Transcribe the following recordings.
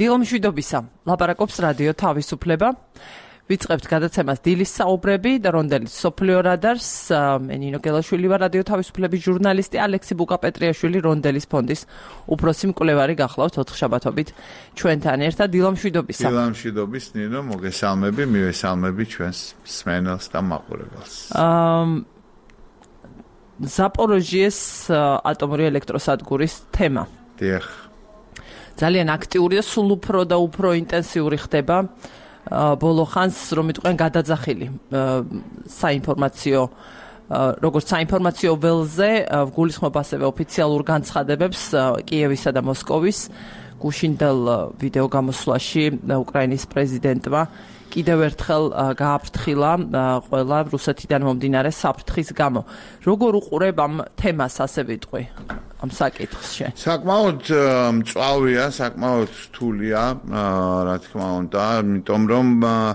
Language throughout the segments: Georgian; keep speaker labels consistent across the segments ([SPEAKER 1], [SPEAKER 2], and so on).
[SPEAKER 1] დილომშვიდობისა, ლაპარაკობს რადიო თავისუფლება. ვიწყებთ გადაცემას დილის საუბრები და რონდელის სოფლიო რადარს. მე ნინო გელაშვილი ვარ, რადიო თავისუფლების ჟურნალისტი, ალექსი ბუკაპეტრიაშვილი რონდელის ფონდის უფროსი მკვლევარი გახლავთ 4 შაბათობით ჩვენთან ერთად. დილომშვიდობისა.
[SPEAKER 2] დილომშვიდობის ნინო, მოგესალმები, მივესალმები ჩვენს მსმენელს და მაყურებელს.
[SPEAKER 1] ზაპოროჟიეს ატომური ელექტროსადგურის თემა.
[SPEAKER 2] დიახ.
[SPEAKER 1] ძალიან აქტიურია, სულ უფრო და უფრო ინტენსიური ხდება. ბოლო ხანს რომ იტყვიან გადაძახილი საინფორმაციო როგორც საინფორმაციო ველზე გულისხმობ ასევე ოფიციალურ განცხადებებს კიევისა და მოსკოვის გუშინდელ ვიდეო გამოსვლაში უკრაინის პრეზიდენტმა კიდევ ერთხელ გააფრთხილა ყველა რუსეთიდან მომდინარე საფრთხის გამო. როგორ უყურებ ამ თემას, ასე ვიტყვი, ამ საკითხში?
[SPEAKER 2] საკმაოდ მწვავეა, საკმაოდ რთულია, რა თქმა უნდა, იმიტომ რომ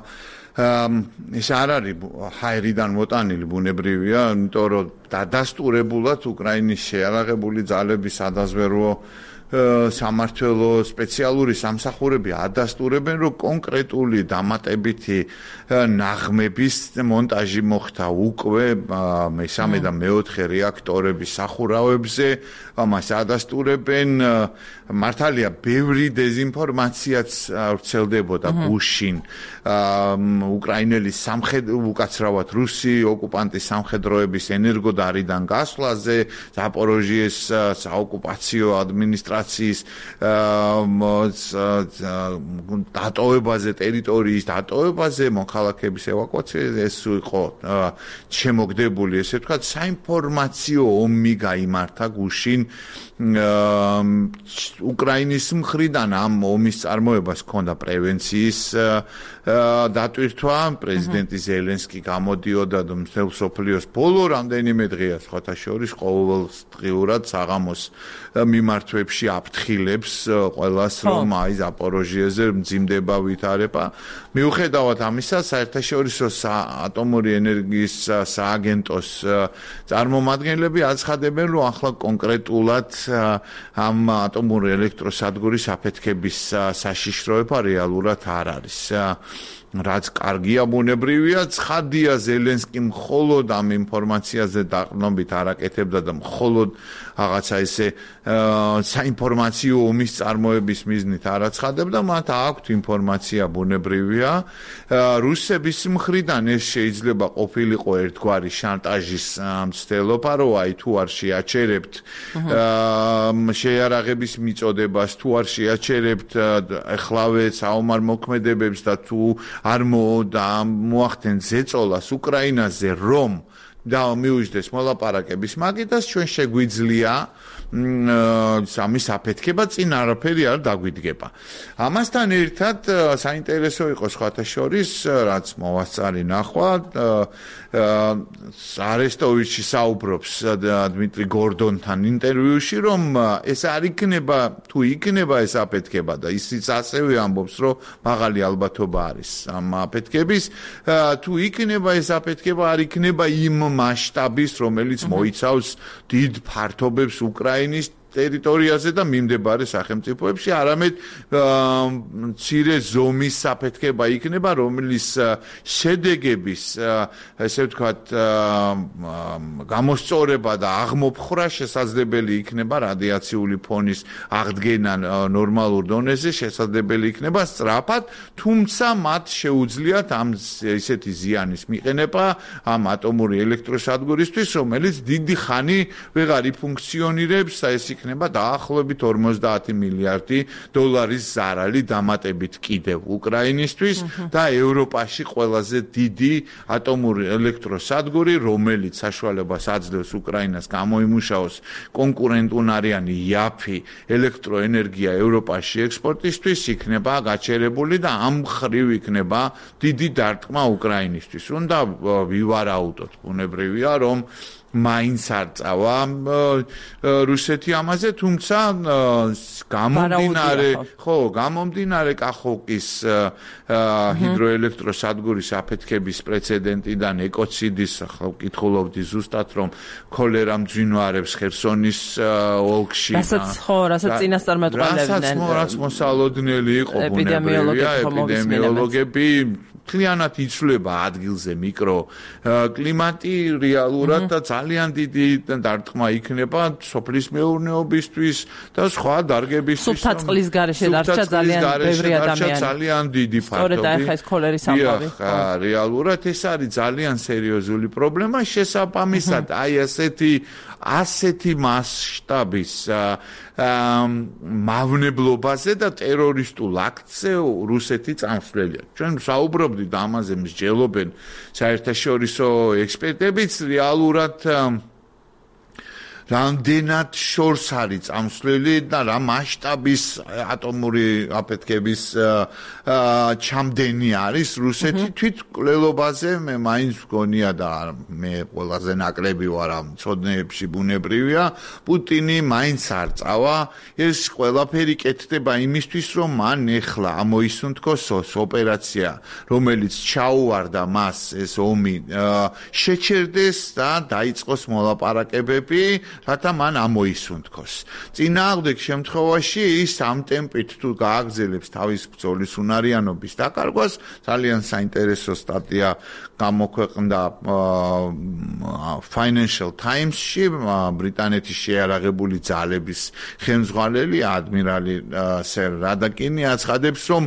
[SPEAKER 2] ეს არ არის ჰაერიდან მოტანილი, ბუნებრივია, იმიტომ რომ დადასტურებულად უკრაინის შეიარაღებული ძალების სადაზვერვო სამმართველო სპეციალური სამსახურები ადასტურებენ, რომ კონკრეტული დამატებითი ნაღმების მონტაჟი მოხდა უკვე მესამე და მეოთხე რეაქტორების სახურავებზე, ამას ადასტურებენ. მართალია, ბევრი დეზინფორმაციაც ვრცელდებოდა გუშინ უკრაინელი უკაცრავად რუსი ოკუპანტის სამხედროების ენერგოდარიდან გასვლაზე, ზაპოროჟიეს საოკუპაციო ადმინისტრაციის დატოვებაზე, ტერიტორიის დატოვებაზე, მოქალაქეების ევაკუაციაზე, ეს იყო შემოგდებული, ესე ვთქვათ, საინფორმაციო ომი გაიმართა გუშინ უკრაინის მხრიდან. ამ ომის წარმოებას ჰქონდა პრევენციის დატვირთვა. პრეზიდენტი ზელენსკი გამოდიოდა და მთელ მსოფლიოს ბოლო რამდენიმე დღეა სხვათა შორის ყოველდღიურად საღამოს მიმართვებში აფრთხილებს ყველას, რომ აი ზაპოროჟიეზე მძიმდება ვითარება. მიუხედავად ამისა, საერთაშორისო ატომური ენერგიის სააგენტოს წარმომადგენლები აცხადებენ, რომ ახლა კონკრეტულად ამ ატომური ელექტროსადგურის აფეთქების საშიშროება რეალურად არ არის. რაც კარგია, ბუნებრივია, ცხადია, ზელენსკი მხოლოდ ამ ინფორმაციაზე დაყრდნობით არაკეთებდა და მხოლოდ რაღაცა ესე საინფორმაციო ომის წარმოების მიზნით არ აცხადებდა, მათ აქვთ ინფორმაცია, ბუნებრივია. რუსების მხრიდან ეს შეიძლება ყოფილიყო ერთგვარი შანტაჟის მცდელობა, რომ აი თუ არ შეაჩერებთ შეიარაღების მიწოდებას, თუ არ შეაჩერებთ ახლავე საომარ მოქმედებებს და თუ არ მოახდენთ ზეწოლას უკრაინაზე, რომ და მიუждდეს მოლაპარაკების მაგიდას, ჩვენ შეგვიძლია ამის აფეთქება, წინ არაფერი არ დაგვიდგება. ამასთან ერთად საინტერესო იყო სხვათა შორის, რაც მოვასწარი ნახვა, არესტოვიჩი საუბრობს დმიტრი გორდონთან ინტერვიუში, რომ ეს არ იქნება, თუ იქნება ეს აფეთქება და ისიც ასევე ამბობს, რომ მაღალი ალბათობა არის ამ აფეთქების, თუ იქნება ეს აფეთქება, არ იქნება იმ მასშტაბის, რომელიც მოიცავს დიდ ფართობებს უკრაინის ტერიტორიაზე და მიმდებარე სახელმწიფოებში, არამედ მცირე ზომის საფეთქება იქნება, რომლის შედეგების, ესე ვთქვათ, გამოსწორება და აღმოფხრა შესაძლებელი იქნება რადიაციული ფონის აღდგენა ნორმალურ დონეზე, შესაძლებელი იქნება სწრაფად, თუმცა მათ შეუძლიათ ამ ისეთი ზიანის მიყენება ამ ატომური ელექტროსადგურისთვის, რომელიც დიდი ხანი ვეღარ იფუნქციონირებს, ეს იქნება დაახლოებით 50 მილიარდი დოლარის ზარალი დამატებით კიდევ უკრაინისთვის და ევროპაში ყველაზე დიდი ატომური ელექტროსადგური, რომელიც საშუალებას აძლევს უკრაინას გამოიმუშაოს კონკურენტუნარიანი იაფი ელექტროენერგია ევროპაში ექსპორტისთვის, იქნება გაჩერებული და ამ მხრივ იქნება დიდი დარტყმა უკრაინისთვის. უნდა ვივარაუდოთ, ბუნებრივია, რომ მაინც არ წავა რუსეთი ამაზე, თუმცა გამომდინარე კახოვკის ჰიდროელექტროსადგურის აფეთქების პრეცედენტიდან, ეკოციდის, ახლა ვკითხულობდი ზუსტად, რომ ქოლერა მძვინვარებს ხერსონის ოლქში.
[SPEAKER 1] რასაც წინასწარმეტყველებდნენ.
[SPEAKER 2] რაც მოსალოდნელი იყო ბუნებრივია, ეპიდემიოლოგები მთლიანად იცვლება ადგილზე მიკროკლიმატი რეალურად და ძალიან დიდი დარტყმა იქნება სოფლის მეურნეობისთვის და სხვა დარგებისთვის.
[SPEAKER 1] სუფთა წყლის გარეშე დარჩა ძალიან ბევრი ადამიანი.
[SPEAKER 2] ძალიან დიდი ფაქტობი.
[SPEAKER 1] სწორედ ახლა ეს ქოლერის ამბავი.
[SPEAKER 2] რეალურად ეს არის ძალიან სერიოზული პრობლემა, შესაბამისად აი ასეთი მასშტაბის მავნებლობაზე და ტერორისტულ აქტზე რუსეთი წამსვლელია. ჩვენ საუბრობდით ამაზე, მსჯელობენ საერთაშორისო ექსპერტებიც, რეალურად რამდენად შორს არის წამსვლელი და რა მასშტაბის ატომური აფეთქების ჩამდენი არის რუსეთი თვით კვლელობაზე. მე მაინც ვგონია და მე ყველაზე ნაკლები ვარ ამ ცოდნეებში, ბუნებრივია, პუტინი მაინც არ წავა. ეს ყველაფერი კეთდება იმისთვის, რომ მან ეხლა ამოისუნთქოს ოპერაცია, რომელიც ჩაუვარდა მას ეს ომი, შეჩერდეს და დაიწყოს მოლაპარაკებები, რათა მან ამოისუნთქოს. წინააღმდეგ შემთხვევაში ის ამ ტემპით თუ გააგრძელებს თავის ბრძოლის უნარიანობის დაკარგვას, ძალიან საინტერესო სტატია გამოქვეყნდა Financial Times-ში, ბრიტანეთის შეიარაღებული ძალების ხელმძღვანელი ადმირალი სერ რადაკინი აცხადებს, რომ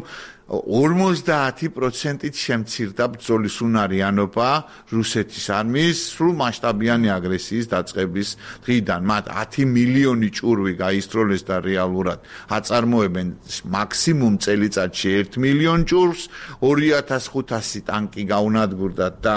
[SPEAKER 2] 50%-ით შემცირდა ბრძოლის უნარიანობა რუსეთის არმიის სრულ მასშტაბიანი აგრესიის დაწყების დღიდან. მათ 10 მილიონი ჭურვი გაისროლეს და რეალურად აწარმოებენ მაქსიმუმ წელიწადში 1 მილიონ ჭურვს, 2500 ტანკი გაუნადგურდათ და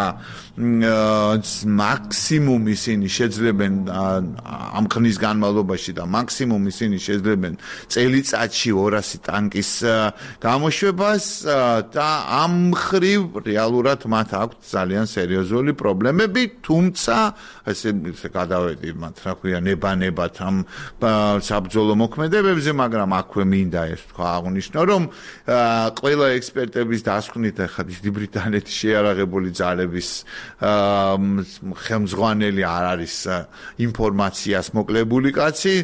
[SPEAKER 2] მაქსიმუმ ისინი შეძლებენ ამ ხნის განმავლობაში და მაქსიმუმ ისინი შეძლებენ წელიწადში 200 ტანკის გამოშვება და ამ მხრივ რეალურად მათ აქვს ძალიან სერიოზული პრობლემები, თუმცა ესე გადავედი მათ რა ქვია ნებანებად ამ საბრძოლო მოქმედებებზე, მაგრამ აქვე მინდა ეს თქვა აღნიშნო, რომ ყველა ექსპერტების დასკვნით ახლა დიდი ბრიტანეთის შეიარაღებული ძალების ხელმძღვანელი არ არის ინფორმაციას მოკლებული კაცი,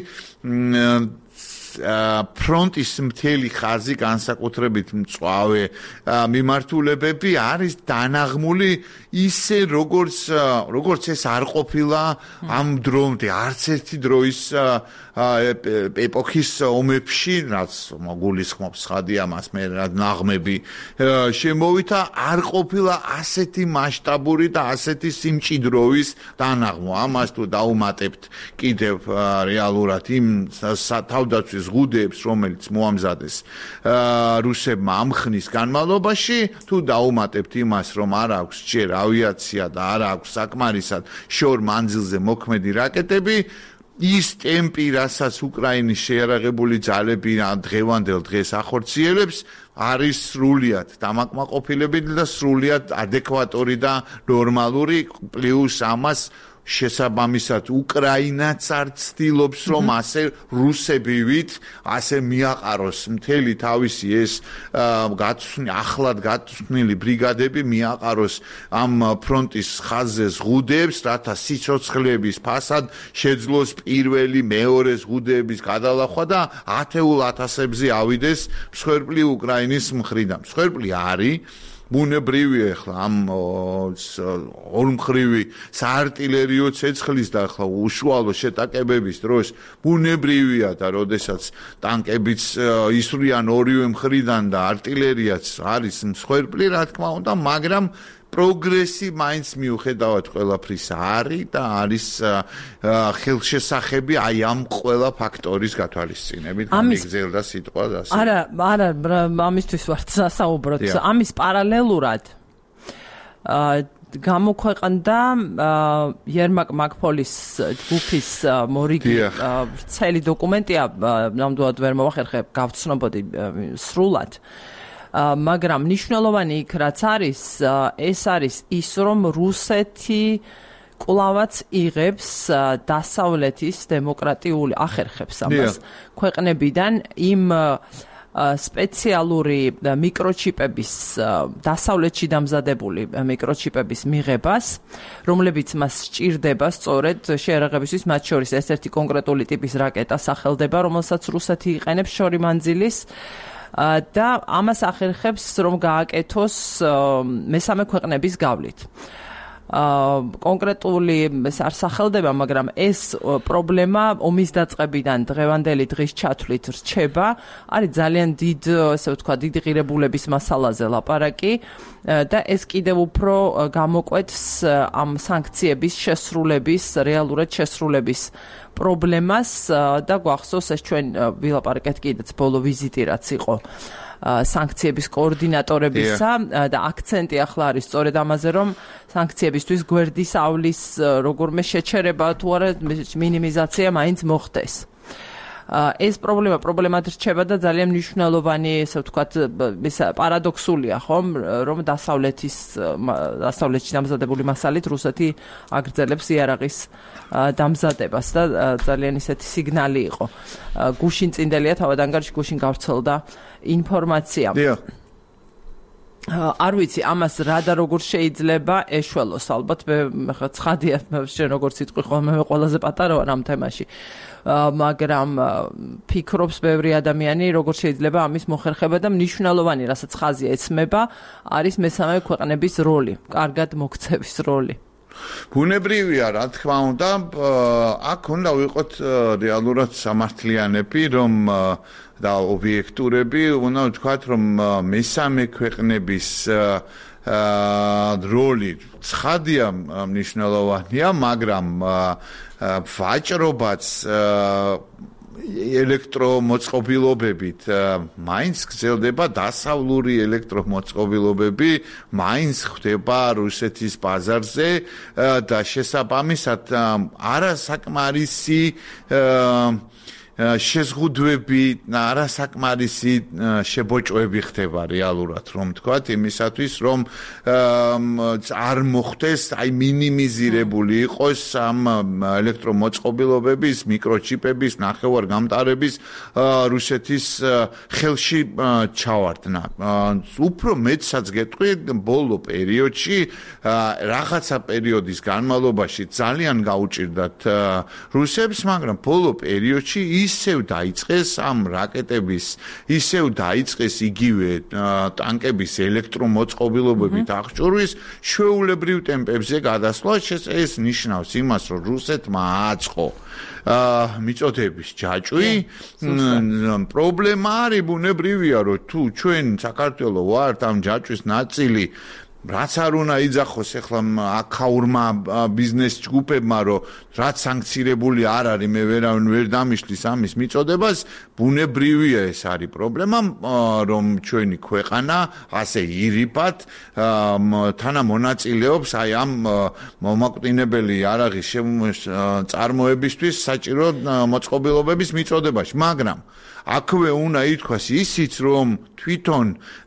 [SPEAKER 2] ფრონტის მთელი ხაზი განსაკუთრებით მწვავე მიმართულებები არის დანაღმული ისე როგორც ეს არ ყოფილა ამ დრომდე არც ერთი დროის ეპოქის ომებში, რაც გულისხმობს ხადია მას მე ნაღმები შემოვიდა, არ ყოფილა ასეთი მასშტაბური და ასეთი სიმჭიდროვის დანაღმვა. ამას თუ დაუმატებთ კიდევ რეალურად იმ თავდაცვის ზღუდეებს, რომელიც მოამზადეს რუსებმა ამ ხნის განმავლობაში, თუ დაუმატებთ იმას, რომ არ აქვს ჯერ ავიაცია და არ აქვს საკმარისად შორ მანძილზე მოქმედი რაკეტები, ის ტემპი, რასაც უკრაინის შეიარაღებული ძალები დღევანდელ დღეს ახორციელებს, არის სრულიად დამაკმაყოფილებელი და სრულიად ადეკვატური და ნორმალური, პლუს ამას შესაბამისად უკრაინაც არ ცდილობს, რომ ასე რუსებივით ასე მიაყაროს მთელი თავისი ეს ახლად გაწვნილი ბრიგადები მიაყაროს ამ ფრონტის ხაზზე ზღუდეებს, რათა სიცოცხლეების ფასად შეძლოს პირველი, მეორე ზღუდეების გადალახვა და ათეულ ათასებზე ავიდეს მსხვერპლი უკრაინის მხრიდან. მსხვერპლი არის ბუნებრივია ახლა ამ ორმხრივი საარტილერიო ცეცხლის და ახლა უშუალო შეტაკებების დროს ბუნებრივია და როდესაც ტანკებიც ისვრიან ორივე მხრიდან და არტილერიაც არის მსხვერპლი, რა თქმა უნდა, მაგრამ პროგრესი მაინც მიუხედავად ყველაფრის არის და არის ხელშესახები აი ამ ყველა ფაქტორის გათვალისწინებით. გამიგზელდა სიტყვა და ასე.
[SPEAKER 1] არა, ამისთვის ვარ საუბრობთ. ამის პარალელურად გამოქვეყნდა ერმაკ მაკფოლის ჯგუფის მორიგი ვრცელი დოკუმენტია, ნამდვილად ვერ მოვახერხებ, გავცნობოდი სრულად. მაგრამ მნიშვნელოვანი იქ რაც არის, ეს არის ის, რომ რუსეთი კლავაც იღებს დასავლეთის დემოკრატიული ახერხებს ამას ქვეყნებიდან იმ სპეციალური მიკროჩიპების დასავლეთში დამზადებული მიკროჩიპების მიღებას, რომლებიც მას სჭირდება სწორედ შეერაღებისთვის, მათ შორის ერთ-ერთი კონკრეტული ტიპის რაკეტა სახელდება, რომელსაც რუსეთი იყენებს შორი მანძილის და ამას ახერხებს, რომ გააკეთოს მესამე ქვეყნების გავლით. კონკრეტული არ სახელდება, მაგრამ ეს პრობლემა ომის დაწყებიდან დღევანდელი დღის ჩათვლით რჩება, არის ძალიან დიდი ღირებულების მასალაზე ლაპარაკი და ეს კიდევ უფრო გამოკვეთს ამ სანქციების შესრულების, რეალურად შესრულების პრობლემას და გვახსოვს ეს ჩვენ ვილაპარაკეთ კიდეც ბოლო ვიზიტი რაც იყო სანქციების კოორდინატორებისა და აქცენტი ახლა არის სწორედ ამაზე, რომ სანქციებისთვის გვერდის ავლის როგორმე შეჩერება თუ არა მინიმიზაცია მაინც მოხდეს. ეს პრობლემად რჩება და ძალიან მნიშვნელოვანი, ესე ვთქვათ, პარადოქსულია, ხომ, რომ დასავლეთში დამზადებული მასალით რუსეთი აგრძელებს იარაღის დამზადებას და ძალიან ისეთი სიგნალი იყო. გუშინ წინდელია თავადანგარში გუშინ გავრცელდა ინფორმაცია. არ ვიცი ამას რა და როგორ შეიძლება ეშველოს, ალბათ მე ცხადია შენ როგორც იტყვი ხოლმე მე ყველაზე პატარა ვარ ამ თემაში. მაგრამ ფიქრობს ბევრი ადამიანი როგორ შეიძლება ამის მოხერხება და მნიშვნელოვანი რასაც ხაზია ეცმება არის მესამე ქვეყნების როლი, კარგად მოქცევის როლი.
[SPEAKER 2] ბუნებრივია, რა თქმა უნდა, აქ უნდა ვიყოთ რეალურად სამართლიანები, რომ და ობიექტურები, უნდა ვთქვათ, რომ მესამე ქვეყნების როლი ცხადია მნიშვნელოვანია, მაგრამ ვაჭრობაც ელექტრომოწყობილობებით მაინც გრძელდება დასავლური ელექტრომოწყობილობები მაინც ხდება რუსეთის ბაზარზე და შესაბამისად არასაკმარისი შეზღუდვები, არასაკმარისი შებოჭვები ხდება რეალურად, რომ თქვათ, იმისათვის, რომ არ მოხდეს, აი მინიმიზირებული იყოს ამ ელექტრომოწყობილობების, მიკროჩიპების, ნახევარგამტარების რუსეთის ხელში ჩავარდნა. უფრო მეტსაც გეტყვი, ბოლო პერიოდში, რაღაცა პერიოდის განმავლობაში ძალიან გაუჭირდათ რუსებს, მაგრამ ბოლო პერიოდში ისევ დაიწყეს ამ რაკეტების, ისევ დაიწყეს იგივე ტანკების ელექტრომოწყობილობებით აღჭურვის ჩვეულებრივ ტემპებზე გადასვლა, ეს ნიშნავს იმას, რომ რუსეთმა აწყო მიწოდების ჯაჭვი. პრობლემა არის ბუნებრივია, რომ თუ ჩვენ საქართველო ვართ ამ ჯაჭვის ნაწილი, რაც არ უნდა იძახოს ახლა აქაურმა ბიზნეს ჯგუფებმა, რომ რაც სანქცირებული არ არის, მე ვერ დამიშლის ამის მიწოდებას, ბუნებრივია ეს არის პრობლემა, რომ ჩვენი ქვეყანა ასე ირიბად თანამონაწილეობს აი ამ მომაკვდინებელი იარაღის წარმოებისთვის საჭირო მოწყობილობების მიწოდებაში, მაგრამ აქვე უნდა ითქვას ისიც, რომ თვითონ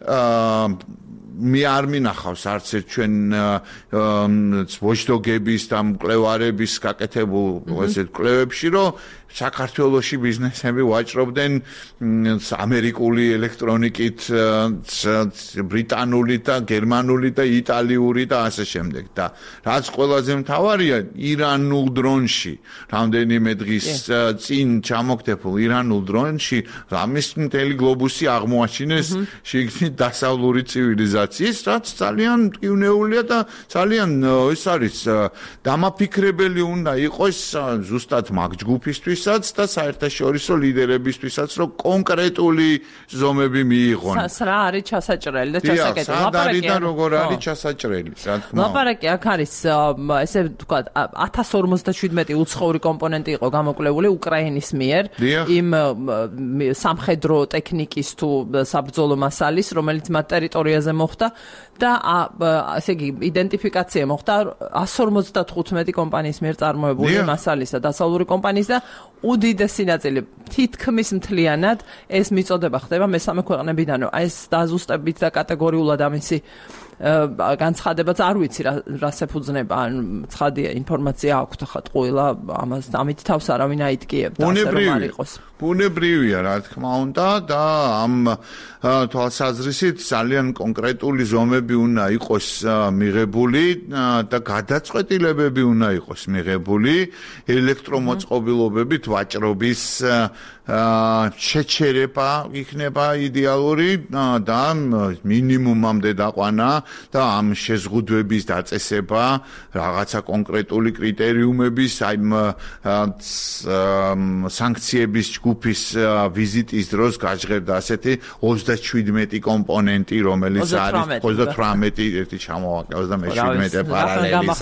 [SPEAKER 2] მე არ მინახავს არც ერთ ჩვენ ვოჩდოგების და მკვლევარების გაკეთებულ ესეთ კვლევებში, რომ საქართველოში ბიზნესები ვაჭრობდნენ ამერიკული ელექტრონიკით, ბრიტანული და გერმანული და იტალიური და ასე შემდეგ. და რაც ყველაზე მთავარია, ირანულ დრონში, რამდენიმე დღის წინ ჩამოგდებულ ირანულ დრონში, რამის მთელი გლობუსი აღმოაჩინეს შიგნით დასავლური ცივილიზაციის, რაც ძალიან მტკივნეულია და ძალიან ეს არის დამაფიქრებელი უნდა იყოს ზუსტად მაგ ჯგუფისთვის და საერთაშორისო ლიდერებისთვისაც, რომ კონკრეტული ზომები მიიღონ.
[SPEAKER 1] რა არის ჩასაჭრელი და ჩასაკეტილი?
[SPEAKER 2] ლაპარაკი და როგორ არის ჩასაჭრელი, რა თქმა უნდა.
[SPEAKER 1] ლაპარაკი აქ არის, ესე ვთქვათ, 1057 უცხოური კომპონენტი იყო გამოკვლეული უკრაინის მიერ, იმ სამხედრო ტექნიკის თუ საბრძოლო მასალის, რომელიც მათ ტერიტორიაზე მოხდა და ესე იგი იდენტიფიკაცია მოხდა 155 კომპანიის მიერ წარმოებული მასალისა, დასავლური კომპანიის და უდიდესი ნაწილი თითქმის მთლიანად ეს მიწოდება ხდება მესამე ქვეყნებიდან. აი ეს დაზუსტებით და კატეგორიულად ამისი განცხადებაც არ ვიცი რას ეფუძნება, ან ცხადია ინფორმაცია აქვთ ხა ტყუილა ამით თავს არავინ აიტკიებდა ასე რომ არ იყოს.
[SPEAKER 2] ბუნებრივია რა თქმა უნდა და ამ თვალსაზრისით ძალიან კონკრეტული ზომები უნდა იყოს მიღებული და გადაწყვეტილებები უნდა იყოს მიღებული ელექტრომოწყობილობებით ვაჭრობის შეჩერება იქნება იდეალური და მინიმუმამდე დაყვანა და ამ შეზღუდვების დაწესება რაღაცა კონკრეტული კრიტერიუმების აი სანქციების ჯგუფის ვიზიტის დროს გაჟღერდა ასეთი 37 კომპონენტი რომელიც არის 38 ერთი ჩამოვაკე 27 პარალელი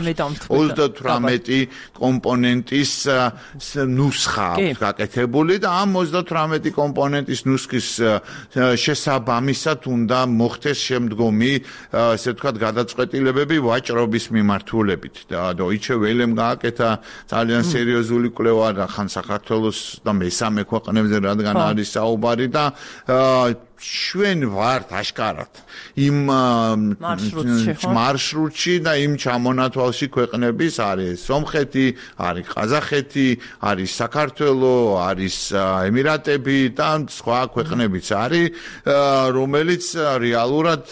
[SPEAKER 2] 38 კომპონენტის ნუსხა გაკეთებული და ამ 38 კომპონენტის ნუსხის შესაბამისად უნდა მოხდეს შემდგომი ესე ვთქვათ გადაწყვეტილებები ვაჭრობის მიმართულებით და Deutsche Welle-მ გააკეთა ძალიან სერიოზული კვლევა და ხან საქართველოს და მესამე ქვეყნებზე რადგან არის საუბარი და ჩვენ ვართ აშკარად იმ მარშრუტში და იმ ჩამონათვალში ქვეყნების არის სომხეთი, არის ყაზახეთი, არის საქართველო, არის ემირატები და სხვა ქვეყნებიც არის, რომელიც რეალურად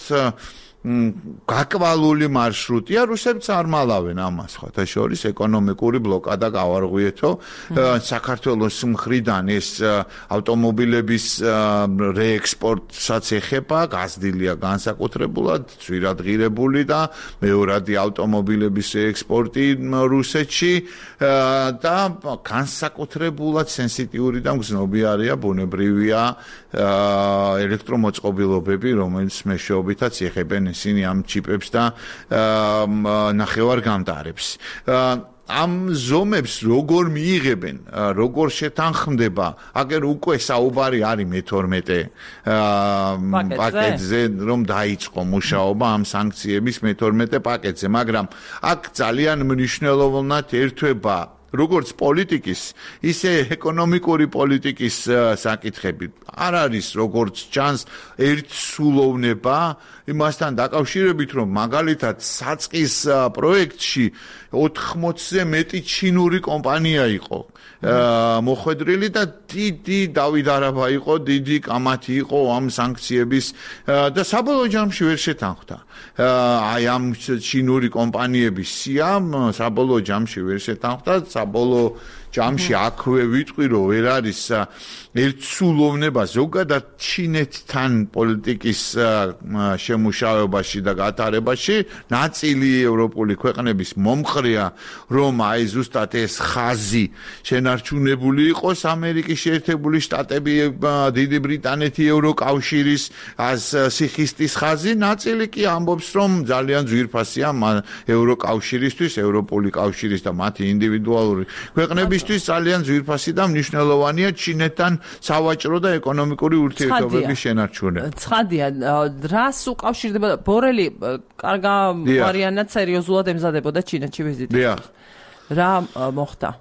[SPEAKER 2] გაკვალული მარშრუტია, რუსებიც არ მალავენ ამას, ხოთა შორის ეკონომიკური ბლოკადა გავარღვიეთო, საქართველოს მხრიდან ეს ავტომობილების რეექსპორტსაც ეხება, გაზრდილია განსაკუთრებულად, ძვირადღირებული და მეორადი ავტომობილების რეექსპორტი რუსეთში და განსაკუთრებულად სენსიტიური და მგზნობიარეა ბუნებრივია ელექტრომოწყობილობები, რომელიც მეშვეობითაც ეხებენ ისინი ამ ჩიპებს და ნახევარგამტარებს. ამ ზომებს როგორ მიიღებენ, როგორ შეთანხმდება, აგერ უკვე საუბარი არის მე-12 პაკეტზე, რომ დაიწყო მუშაობა ამ სანქციების მე-12 პაკეტზე, მაგრამ აქ ძალიან მნიშვნელოვნად ერთვება როგორც პოლიტიკის, ისე ეკონომიკური პოლიტიკის საკითხები. არ არის როგორც ჩანს ერთსულოვნება იმასთან დაკავშირებით, რომ მაგალითად საწყის პროექტში 80-ზე მეტი ჩინური კომპანია იყო მოხვედრილი და დიდი დავიდარება იყო, დიდი კამათი იყო ამ სანქციების და საბოლოო ჯამში ვერ შეთანხმდა. აი ამ ჩინური კომპანიების სიამ საბოლოო ჯამში ვერ შეთანხმდა, საბოლოო ჯამში აქვე ვიტყვი, რომ ვერ არის ერთსულოვნება ზოგადად ჩინეთთან პოლიტიკის შემუშავებაში და გატარებაში, ნაწილი ევროპული ქვეყნების მომხრეა, რომ აი ზუსტად ეს ხაზი შენარჩუნებული იყოს ამერიკის შეერთებული შტატები, დიდი ბრიტანეთი, ევროკავშირის სიხისტის ხაზი, ნაწილი კი ამბობს, რომ ძალიან ძვირფასია ევროკავშირისთვის, ევროპული კავშირის და მათი ინდივიდუალური ქვეყნებისთვის ძალიან ძვირფასი და მნიშვნელოვანია ჩინეთთან სავაჭრო და ეკონომიკური ურთიერთობების შენარჩუნება.
[SPEAKER 1] ცხადია, რას უკავშირდება ბორელი კარგა ვარიანტად სერიოზულად ემზადებოდა ჩინეთში ვიზიტისთვის. რა მოხდა?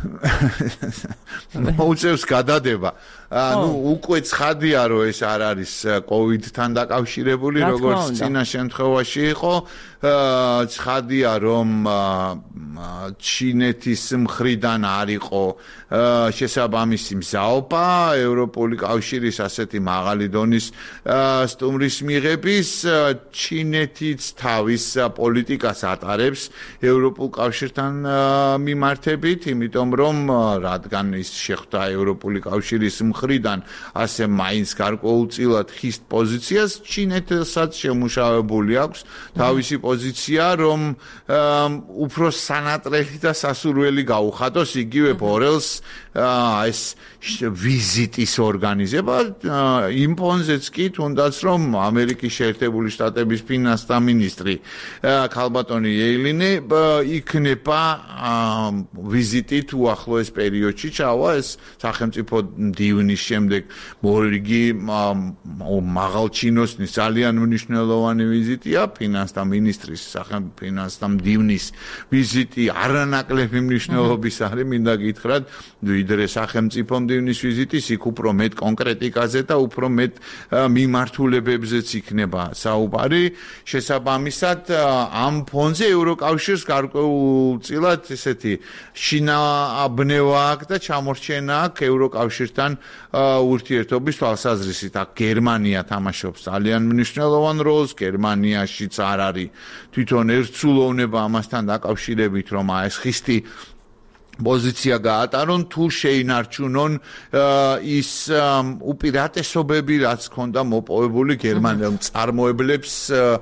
[SPEAKER 2] მოუწევს გადადება. უკვე ცხადია, რომ ეს არ არის COVID-თან დაკავშირებული, როგორც წინა შემთხვევაში იყო. ცხადია, რომ ჩინეთის მხრიდან არ იყო შესაბამისი მზაობა ევროპული კავშირის ასეთი მაღალი დონის სტუმრის მიღების. ჩინეთიც თავის პოლიტიკას ატარებს ევროპულ კავშირთან მიმართებით, იმიტომ რომ რადგან ის შეხვდა ევროპული კავშირის მხრიდან ასე მაინც გარკვეულწილად ხის პოზიციას, ჩინეთსაც შემუშავებული აქვს თავისი პოზიცია, რომ უფრო სანატრელი და სასურველი გაუხატოს იგივე ბორელს ეს ვიზიტის ორგანიზება იმ ფონზეც კი თუნდაც რომ ამერიკის შეერთებული შტატების ფინანსთა მინისტრი ქალბატონი იეილინი იქნება ვიზიტით უახლოეს პერიოდში ჩავა ეს სახელმწიფო დივნის შემდეგ მორიგი მაღალჩინოსნის ძალიან მნიშვნელოვანი ვიზიტია ფინანსთა მინისტრის ფინანსთა დივნის ვიზიტი არანაკლები მნიშვნელობის არის მინდა გითხრათ ვიდრე სახელმწიფო მდივნის ვიზიტის, იქ უფრო მეტ კონკრეტიკაზე და უფრო მეტ მიმართულებებზეც იქნება საუბარი. შესაბამისად, ამ ფონზე ევროკავშირს გარკვეულწილად ესეთი შინააბნევა აქვს და ჩამორჩენა აქვს ევროკავშირთან ურთიერთობის თვალსაზრისით. აქ გერმანია თამაშობს ძალიან მნიშვნელოვან როლს, გერმანიაშიც არ არის თვითონ ერთსულოვნება ამასთან დაკავშირებით, რომ ეს ხისტი პოზიცია გაატარონ, თუ შეინარჩუნონ ის უპირატესობები, რაც ჰქონდა მოპოვებული გერმანელ მწარმოებლებს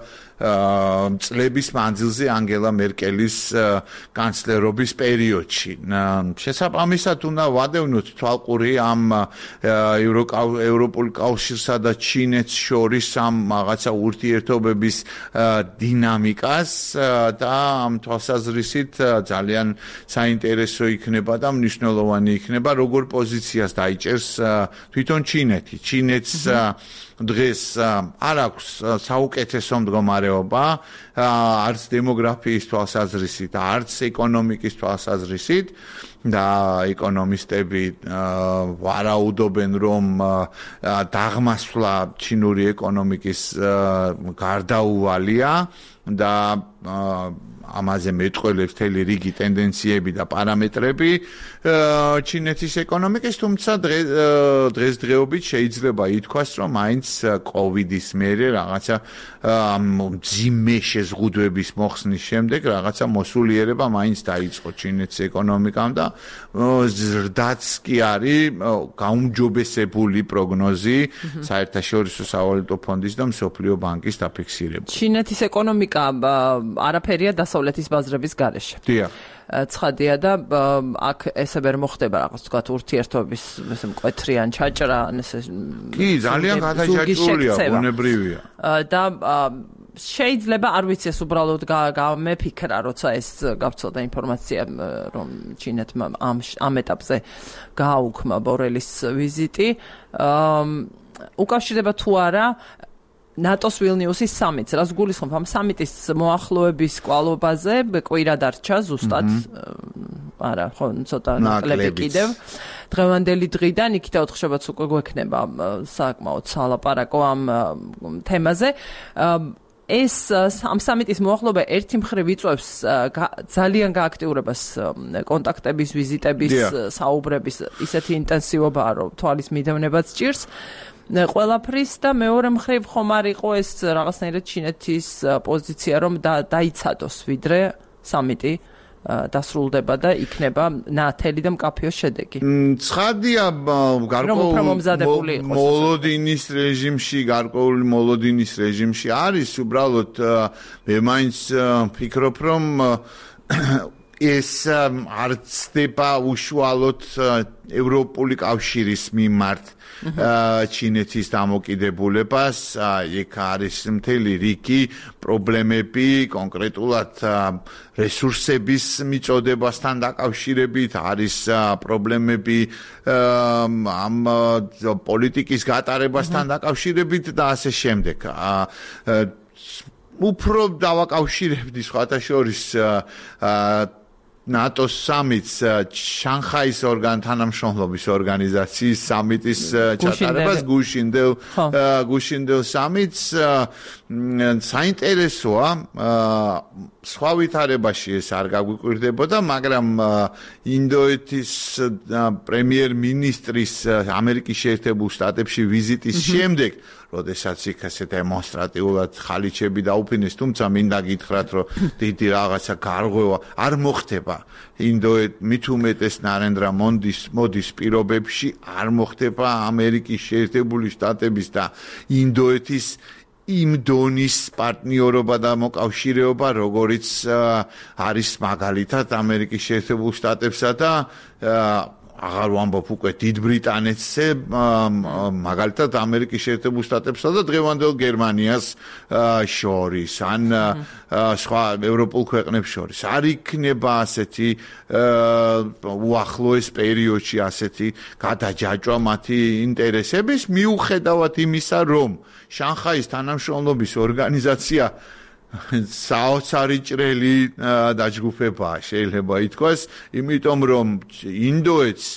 [SPEAKER 2] წლების მანძილზე ანგელა მერკელის კანცლერობის პერიოდში. შესაბამისად, უნდა ვადევნოთ თვალყური ამ ევროპულ კავშირსა და ჩინეთს შორის ამ რაღაცა ურთიერთობების დინამიკას და ამ თვალსაზრისით ძალიან საინტერესო იქნება და მნიშვნელოვანი იქნება, როგორ პოზიციას დაიჭერს თვითონ ჩინეთი. ჩინეთს დღეს არ აქვს საუკეთესო მდგომარეობა, არც დემოგრაფიის თვალსაზრისით, არც ეკონომიკის თვალსაზრისით და ეკონომისტები ვარაუდობენ, რომ დაღმასვლა ჩინური ეკონომიკის გარდაუვალია და ამაზე მეტყველებს მთელი რიგი ტენდენციები და პარამეტრები ჩინეთის ეკონომიკის, თუმცა დღესდღეობით შეიძლება ითქვას, რომ მაინც კოვიდის მერე რაღაცა მძიმე შეზღუდვების მოხსნის შემდეგ რაღაცა მოსულიერება მაინც დაიწყო ჩინეთის ეკონომიკამ და ზრდაც კი არის გაუმჯობესებული პროგნოზი საერთაშორისო სავალუტო ფონდის და მსოფლიო ბანკის დაფიქსირებული.
[SPEAKER 1] ჩინეთის ეკონომიკა არაფერია დასავლეთის ბაზრების გარეშე.
[SPEAKER 2] დიახ.
[SPEAKER 1] ცხადია და აქ ესე ვერ მოხდება რაღაც თქვათ ურთიერთობის ესე მკვეთრიან ჩაჭრა, ესე
[SPEAKER 2] კი, ძალიან გადაჭრილია, ბუნებრივია.
[SPEAKER 1] და შეიძლება არ ვიცი ეს უბრალოდ გამეფიქრა, როცა ეს გავცოდა ინფორმაცია, რომ ჩინეთმა ამ ეტაპზე გააუქმა ბორელის ვიზიტი. უკავშირდება თუ არა ნატოს ვილნიუსის სამიტს, რაც გულისხმობს ამ სამიტის მოახლოების კვალობაზე, კვირა დარჩა ზუსტად. არა, ხო, ცოტა ნაკლები კიდევ. დღევანდელი დღიდან იქით 4 შაბათს უკვე გვექნება საკმაოდ სალაპარაკო ამ თემაზე. ეს ამ სამიტის მოახლოება ერთი მხრივ იწვევს ძალიან გააქტიურებას კონტაქტების, ვიზიტების, საუბრების ისეთი ინტენსივობაა, რომ თვალის მიდევნებაც ჭირს. ყველაფრის და მეორე მხრივ ხომ არ იყო ეს რაღაცნაირად ჩინეთის პოზიცია, რომ დაიცადოს ვიდრე სამიტი დასრულდება და იქნება ნათელი და მკაფიო შედეგი.
[SPEAKER 2] ცხადია, მოლოდინის რეჟიმში არის, უბრალოდ მე მაინც ფიქრობ, რომ ეს არ ცდება უშუალოდ ევროპული კავშირის მიმართ ჩინეთის დამოკიდებულებას. იქ არის მთელი რიგი პრობლემები, კონკრეტულად რესურსების მიწოდებასთან დაკავშირებით, არის პრობლემები ამ პოლიტიკის გატარებასთან დაკავშირებით და ასე შემდეგ. უფრო დავაკავშირებდი სხვათა შორის ნატოს სამიტს შანხაის თანამშრომლობის ორგანიზაციის სამიტის ჩატარებას გუშინდელ სამიტს საინტერესოა სხვა ვითარებაში ეს არ გაგვიკვირდებოდა, მაგრამ ინდოეთის პრემიერ-მინისტრის ამერიკის შეერთებულ შტატებში ვიზიტის შემდეგ, როდესაც იქ ასე დემონსტრატიულად ხალიჩები დაუფინეს, თუმცა მინდა გითხრათ, რომ დიდი რაღაცა გარღვევა არ მოხდება მით უმეტეს ნარენდრა მოდის პირობებში არ მოხდება ამერიკის შეერთებული შტატების და ინდოეთის იმ დონის პარტნიორობა და მოკავშირეობა, როგორიც არის მაგალითად ამერიკის შეერთებულ შტატებსა და აღარ ვამბობ უკვე დიდ ბრიტანეთზე, მაგალითად ამერიკის შეერთებულ შტატებსა და დღევანდელ გერმანიას შორის, ან სხვა ევროპულ ქვეყნებს შორის. არ იქნება ასეთი უახლოეს პერიოდში ასეთი გადაჯაჭვა მათი ინტერესების, მიუხედავად იმისა, რომ შანხაის თანამშრომლობის ორგანიზაცია საოცარი ჭრელი დაჯგუფებაა, შეიძლება ითქვას, იმიტომ რომ ინდოეთს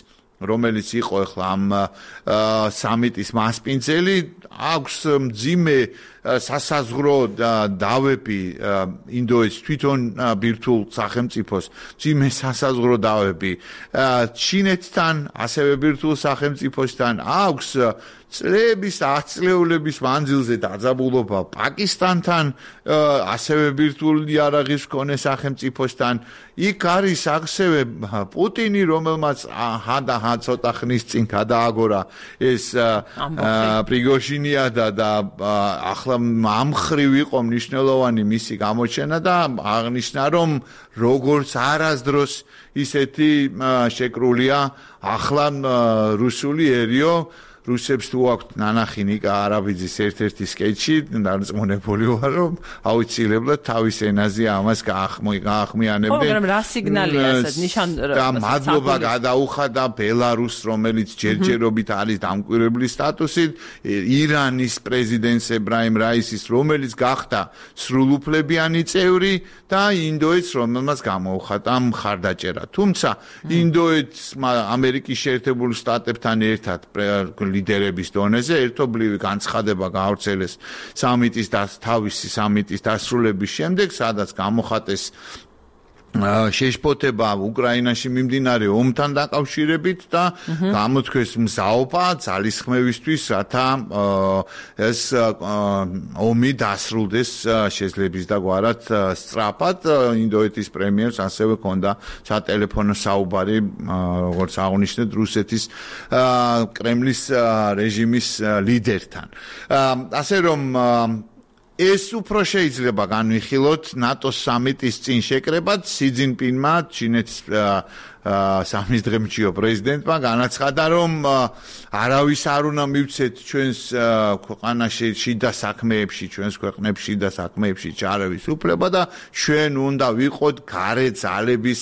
[SPEAKER 2] რომელიც იყო ახლა ამ სამიტის მასპინძელი, აქვს მძიმე სასაზღვრო დავები ინდოეთის თვითონ ბირთვულ სახელმწიფოს, მძიმე სასაზღვრო დავები ჩინეთთან, ასევე ბირთვულ სახელმწიფოსთან, აქვს წლების, 10 წლეულების მანძილზე დაძაბულობა პაკისტანთან, ასევე ბირთვული იარაღის მქონე სახელმწიფოსთან. იქ არის ასევე პუტინი, რომელმაც ცოტა ხნის წინ გადააგორა ეს პრიგოჟინია და ახლა ამ მხრივ იყო მნიშვნელოვანი მისი გამოჩენა და აღნიშნა, რომ როგორც არასდროს ისეთი შეკრულია ახლა რუსულიერიო. რუსებს თუ აქვთ ნანახი ნიკა არაბიძის ერთ-ერთი სკეჩი, დარწმუნებული ვარ, რომ აუცილებლად თავის ენაზე ამას გაახმიანებდნენ.
[SPEAKER 1] მაგრამ რა სიგნალია ეს ნიშან
[SPEAKER 2] და მადლობა გადაუხადა ბელარუსს, რომელიც ჯერჯერობით არის დამკვირვებლის სტატუსით, ირანის პრეზიდენტს ებრაიმ რაისის, რომელიც გახდა სრულუფლებიანი წევრი და ინდოეთს, რომელმაც გამოუხატა მხარდაჭერა. თუმცა ინდოეთს ამერიკის შეერთებული შტატებთან ერთად ლიდერების დონეზე ერთობლივი განცხადება გაავრცელეს თავისი სამიტის დასრულების შემდეგ, სადაც გამოხატეს შეშფოთება უკრაინაში მიმდინარე ომთან დაკავშირებით და გამოთქვეს მზაობა ძალისხმევისთვის, რათა ეს ომი დასრულდეს შეძლების და გვარად სწრაფად. ინდოეთის პრემიერს ასევე ჰქონდა სატელეფონო საუბარი, როგორც აღნიშნეთ, რუსეთის კრემლის რეჟიმის ლიდერთან. ასე რომ ეს უფრო შეიძლება განვიხილოთ ნატოს სამიტის წინ შეკრებად. სი ძინპინმა, ჩინეთის სამიზდღემჭიო პრეზიდენტმა განაცხადა, რომ არავის არ უნდა მივცეთ ჩვენს ქვეყანაში შიდა საქმეებში, ჩვენს ქვეყნებში შიდა საქმეებში ჩარევის უფლება და ჩვენ უნდა ვიყოთ გარე ძალების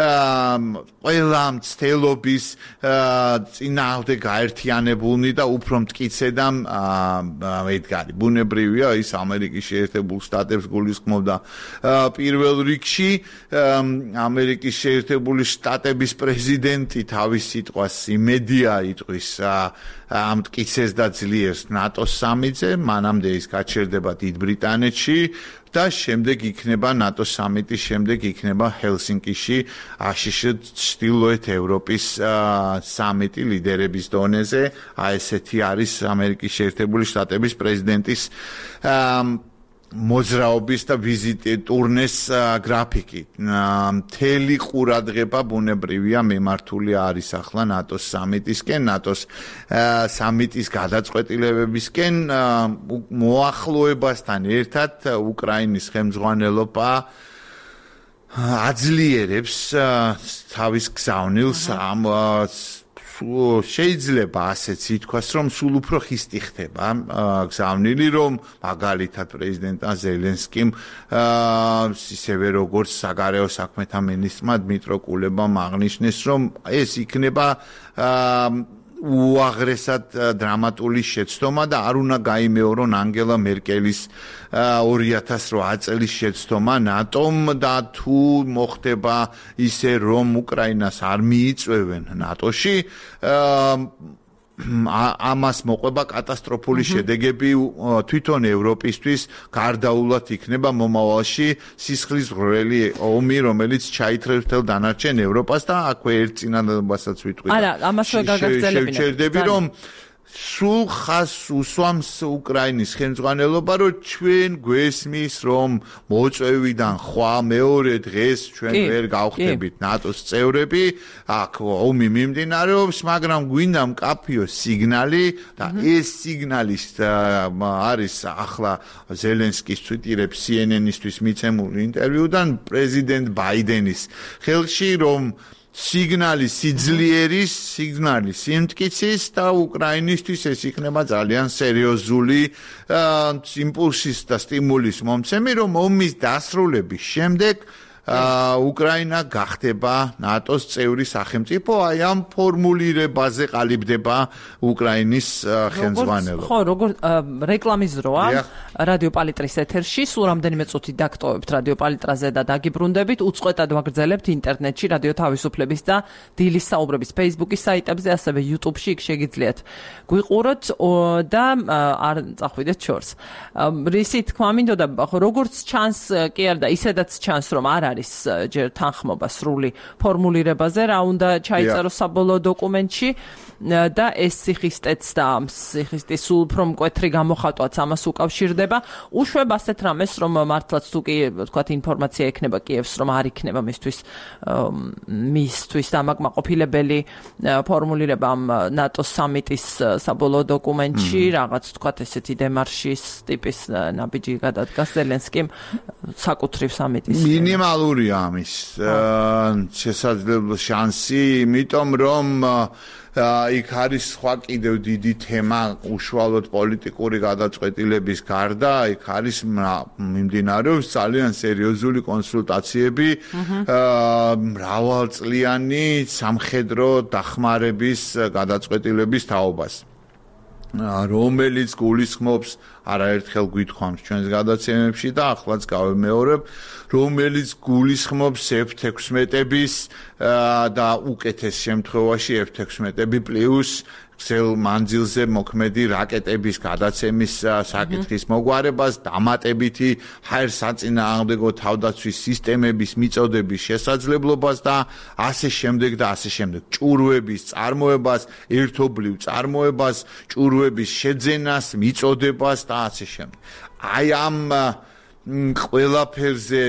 [SPEAKER 2] ყველა მცდელობის წინააღმდეგ გაერთიანებულნი და უფრო მტკიცე და მედგარი. ბუნებრივია, ის ამერიკის შეერთებულ შტატებს გულისხმობდა პირველ რიგში. ამერიკის შეერთებული შტატების პრეზიდენტი თავის სიტყვას იმედია იტყვის ამტკიცეს და ძლიერს ნატოს სამიტზე, მანამდე ის გაჩერდება დიდ ბრიტანეთში და შემდეგ იქნება ნატოს სამიტის შემდეგ იქნება ჰელსინკიში აშშ ჩრდილოეთ ევროპის სამიტი ლიდერების დონეზე. ესეთი არის ამერიკის შეერთებული შტატების პრეზიდენტის მოძრაობის და ვიზიტი ტურნეს გრაფიკი. მთელი ყურადღება ბუნებრივია მიმართული არის ახლა ნატოს სამიტისკენ, ნატოს სამიტის გადაწყვეტილებებისკენ. მოახლოებასთან ერთად უკრაინის ხელმძღვანელობა აძლიერებს თავის გზავნილს ამ შეიძლება ასეც ითქვას, რომ სულ უფრო ხისტი ხდება გზავნილი, რომ მაგალითად პრეზიდენტა ზელენსკიმ ისევე როგორც საგარეო საქმეთა მინისტრმა დმიტრო კულებამ აღნიშნეს, რომ ეს იქნება უაღრესად დრამატული შეცდომა და არ უნდა გაიმეორონ ანგელა მერკელის 2008 წლის შეცდომა ნატომ და თუ მოხდება ისე რომ უკრაინას არ მიიწვევენ ნატოში, ამას მოყვება კატასტროფული შედეგები თვითონ ევროპისთვის. გარდაულად იქნება მომავალში სისხლის ღრელი ომი, რომელიც ჩაითრევს მთელ დანარჩენ ევროპას და აქვე ერთ წინადადებასაც ვიტყვი.
[SPEAKER 1] არა, ამას ვერ გაგრძელებინებ.
[SPEAKER 2] შევჩერდები, რომ სულ ხას უსვამს უკრაინის ხელმძღვანელობა, რომ ჩვენ გვესმის, რომ მოწვევიდან ხვალ მეორე დღეს ჩვენ ვერ გავხდებით ნატოს წევრები, აქ ომი მიმდინარეობს, მაგრამ გვინდა მკაფიო სიგნალი და ეს სიგნალი არის ახლა ზელენსკის ციტირებს CNN-ისთვის მიცემული ინტერვიუდან პრეზიდენტ ბაიდენის ხელში, რომ სიგნალი სიძლიერის, სიგნალი სიმტკიცის და უკრაინისთვის ეს იქნება ძალიან სერიოზული იმპულსის და სტიმულის მომცემი, რომ ომის დასრულების შემდეგ უკრაინა გახდება ნატოს წევრი სახელმწიფო. აი ამ ფორმულირებაზე ყალიბდება უკრაინის ხელმძღვანელობა.
[SPEAKER 1] ხო, როგორც რეკლამის დროა, რადიო პალიტრის ეთერში. სულ რამდენიმე წუთი დაგტოვებთ რადიო პალიტრაზე და დაგიბრუნდებით. უწყვეტად ვაგრძელებთ ინტერნეტში რადიო თავისუფლების და დილის საუბრების Facebook-ის საიტებზე, ასევე YouTube-ში იქ შეგიძლიათ გვიყუროთ და არ წახვიდეთ შორს. რისი თქმა მინდოდა, როგორც ჩანს კი არა და ისედაც ჩანს, რომ არ არის ჯერ თანხმობა სრული ფორმულირებაზე, რა უნდა ჩაიწეროს საბოლოო დოკუმენტში და ეს სიხისტეც და სიხისტის სულ უფრო მკვეთრი გამოხატვაც ამას უკავშირდება. უშვებ ასეთ რამეს, რომ მართლაც თუ კი ვთქვათ ინფორმაცია ექნება კიევს, რომ არ იქნება მისთვის დამაკმაყოფილებელი ფორმულირება ამ ნატოს სამიტის საბოლოო დოკუმენტში, რაღაც ვთქვათ ესეთი დემარშის ტიპის ნაბიჯი გადადგას ზელენსკიმ საკუთრივ სამიტის.
[SPEAKER 2] მინიმალურია ამის შესაძლებლო შანსი, იმიტომ რომ იქ არის სხვა კიდევ დიდი თემა უშუალოდ პოლიტიკური გადაწყვეტილების გარდა, იქ არის მიმდინარეობს ძალიან სერიოზული კონსულტაციები მრავალწლიანი სამხედრო დახმარების გადაწყვეტილების თაობას, რომელიც გულისხმობს არაერთხელ გვითხოვთ ჩვენს გადაცემებში და ახლაც გავემეორებ, რომელიც გულისხმობს F-16-ების და უკეთეს შემთხვევაში F-16-ები პლუს ქსელ მანძილზე მოქმედი რაკეტების გადაცემის საკითხის მოგვარებას, დამატებითი ჰაერსაწინააღმდეგო თავდაცვის სისტემების მიწოდების შესაძლებლობას და ასე შემდეგ და ასე შემდეგ. ჭურვების წარმოებას, ერთობლივ წარმოებას, ჭურვების შეძენას, მიწოდებას და ასე შემდეგ. აი ამ ყველაფერზე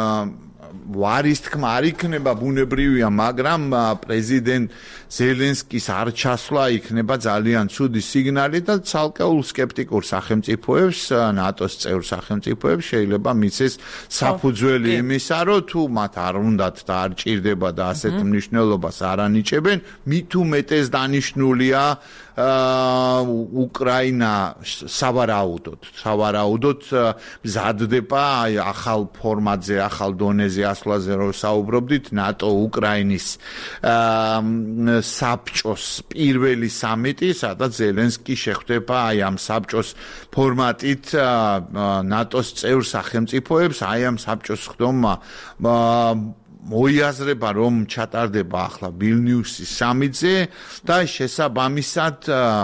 [SPEAKER 2] ვარის თქმა არ იქნება ბუნებრივია, მაგრამ პრეზიდენტ ზელენსკის არ ჩასვლა იქნება ძალიან ცუდი სიგნალი და ცალკეულ სკეპტიკურ სახელმწიფოებს, ნატოს წევრ სახელმწიფოებს შეიძლება მიცეს საფუძველი იმისა, რომ თუ მათ არ უნდათ და არ ჭირდება და ასეთ მნიშვნელობას არ ანიჭებენ, მით უმეტეს დანიშნულია უკრაინა სავარაუდოდ მზადდება ახალ ფორმატზე, ახალ დონეზე ასვლაზე რომ საუბრობდით, ნატო უკრაინის საბჭოს პირველი სამიტი, სადაც ზელენსკი შეხვდება აი ამ საბჭოს ფორმატით ნატოს წევრ სახელმწიფოებს, აი ამ საბჭოს ხდომა მოიაზრება რომ ჩატარდება ახლა ვილნიუსის სამიტზე და შესაბამისად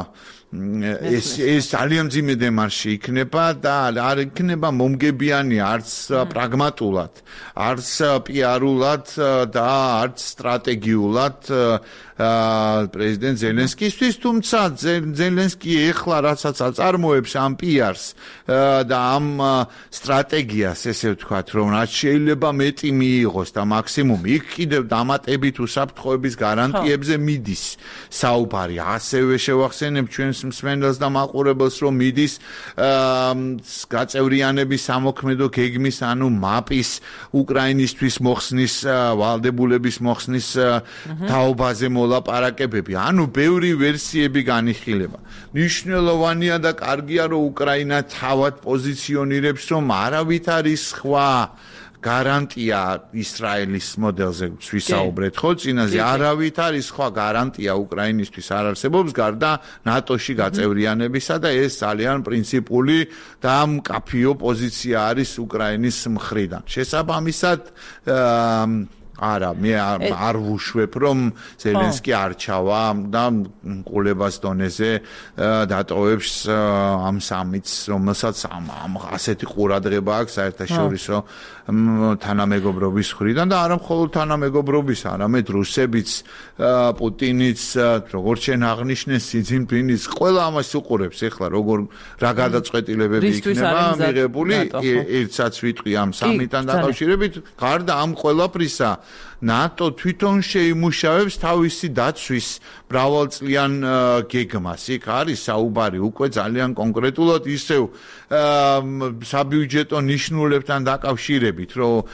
[SPEAKER 2] ეს ძალიან მძიმე დემარში იქნება და არ იქნება მომგებიანი არც პრაგმატულად, არც პიარულად და არც სტრატეგიულად პრეზიდენტ ზელენსკისთვის, თუმცა ზელენსკი ეხლა რასაც აწარმოებს ამ პიარს და ამ სტრატეგიას, ესე ვთქვათ, რომ რაც შეიძლება მეტი მიიღოს და მაქსიმუმი, იქ კიდევ დამატებით უსაფრთხოების გარანტიებზე მიდის საუბარი. ასევე შევახსენებ ჩვენს მსმენელს და მაყურებელს, რომ მიდის გაწევრიანების სამოქმედო გეგმის, ანუ მაპის უკრაინისთვის მოხსნის, ვალდებულების მოხსნის თაობაზე ლაპარაკებები, ანუ ბევრი ვერსიები განიხილება. მნიშვნელოვანია და კარგია, რომ უკრაინა თავად პოზიციონირებს, რომ არავით არის სხვა გარანტია ისრაელის მოდელზე ვისაუბრეთ, ხო, წინაზე არავით არის სხვა გარანტია უკრაინისთვის არ არსებობს გარდა ნატოში გაწევრიანებისა და ეს ძალიან პრინციპული და მკაფიო პოზიცია არის უკრაინის მხრიდან. შესაბამისად არა, მე არ ვუშვებ, რომ ზელენსკი არ ჩავა და ყოლებას დონეზე დატოვებს ამ სამიტს, რომელსაც ასეთი ყურადღება აქვს საერთაშორისო თანამეგობრობის მხრიდან და არა მხოლოდ თანამეგობრობის, არამედ რუსებიც, პუტინიც, როგორც შენ აღნიშნე, სი ძინპინიც, ყველა ამას უყურებს ეხლა, რა გადაწყვეტილებები იქნება მიღებული, ერთსაც ვიტყვი ამ სამიტთან დაკავშირებით, გარდა ამ ყველაფრისა ნატო თვითონ შეიმუშავებს თავისი დაცვის მრავალწლიან გეგმას. იქ არის საუბარი უკვე ძალიან კონკრეტულად ისევ საბიუჯეტო ნიშნულებთან დაკავშირებით. ვიგებით, რომ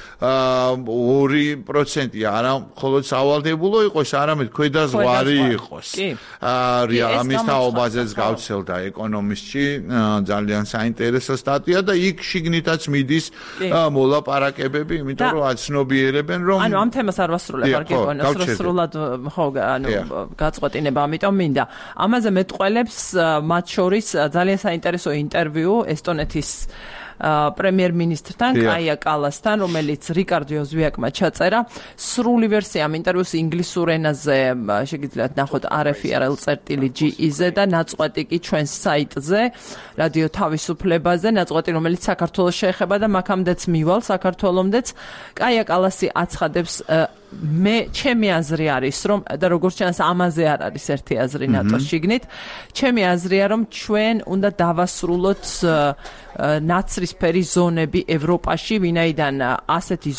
[SPEAKER 2] 2% არა მხოლოდ სავალდებულო იყოს, არამედ ქვედაზღვარი იყოს. ამის თაობაზეც გავცელდა ეკონომისტში ძალიან საინტერესო სტატია და იქ შიგნითაც მიდის მოლაპარაკებები, იმიტომ რომ აცნობიერებენ რომ
[SPEAKER 1] ანუ ამ თემას არ ვასრულებ, არ გიგონოს სრულად ხო გაწყვეტინება, ამიტომ მინდა. ამაზე მეტყველებს მათ შორის ძალიან საინტერესო ინტერვიუ ესტონეთის პრემიერ-მინისტრთან კაია კალასთან, რომელიც რიკარდო ოზვიაკმა ჩაწერა. სრული ვერსია ამ ინტერვიუს ინგლისურ ენაზე შეგიძლიათ ნახოთ rfrl.ge-ზე და ნაწყვეტი კი ჩვენს საიტზე, რადიო თავისუფლებაზე, ნაწყვეტი რომელიც საქართველოს შეეხება და მაქამდეც მივალ საქართველომდეც. კაია კალასი აცხადებს ჩემი აზრი არის რომ და როგორც ჩანს ამაზე არ არის ერთი აზრი ნატოს შიგნით. ჩემი აზრია რომ ჩვენ უნდა დავასრულოთ ნაცრისფერი ზონები ევროპაში, ვინაიდან ასეთი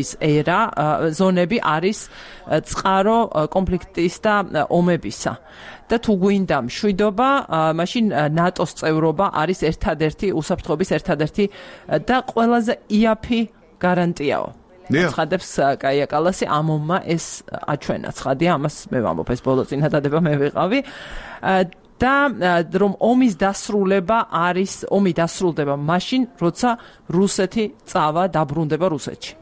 [SPEAKER 1] ზონები არის წყარო კონფლიქტის და ომებისა. და თუ გვინდა მშვიდობა, მაშინ ნატოს წევრობა არის უსაფრთხოების ერთადერთი და ყველაზე იაფი გარანტიაო. აცხადებს კაია კალასი, ამომმა ეს აჩვენა ცხადია, ამას მე ვამბობ, ეს ბოლო წინადადება მე ვიყავი. და რომ ომი დასრულდება მაშინ, როცა რუსეთი დაბრუნდება რუსეთში.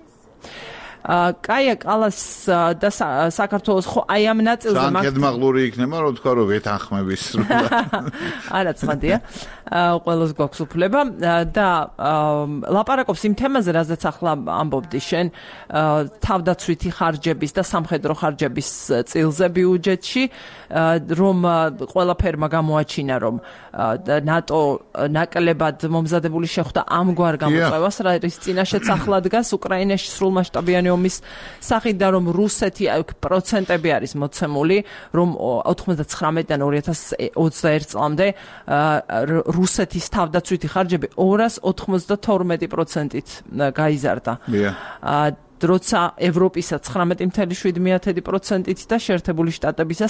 [SPEAKER 1] კაია კალას და საქართველოს ხო აი ამ ნაწილზე
[SPEAKER 2] მაღლური იქნება, რომ თქვა რომ ვეთანხმები სრულად.
[SPEAKER 1] არა ცხადია. ყველას გვაქვს უფლება და ლაპარაკობს იმ თემაზე, რაზეც ახლა ამბობდი შენ, თავდაცვითი ხარჯების და სამხედრო ხარჯების წილზე ბიუჯეტში, რომ ყველაფერმა გამოაჩინა, რომ ნატო ნაკლებად მომზადებული შეხვდა ამგვარ გამოწვევას, რის წინაშეც ახლა დგას უკრაინაში სრულმასშტაბიანი ომის სახით და რომ რუსეთი პროცენტები არის მოცემული, რომ 99-დან 2021 წლამდე რუსეთის თავდაცვითი ხარჯები 292%-ით გაიზარდა. როცა ევროპისა 19.7%-ით და შეერთებული შტატებისა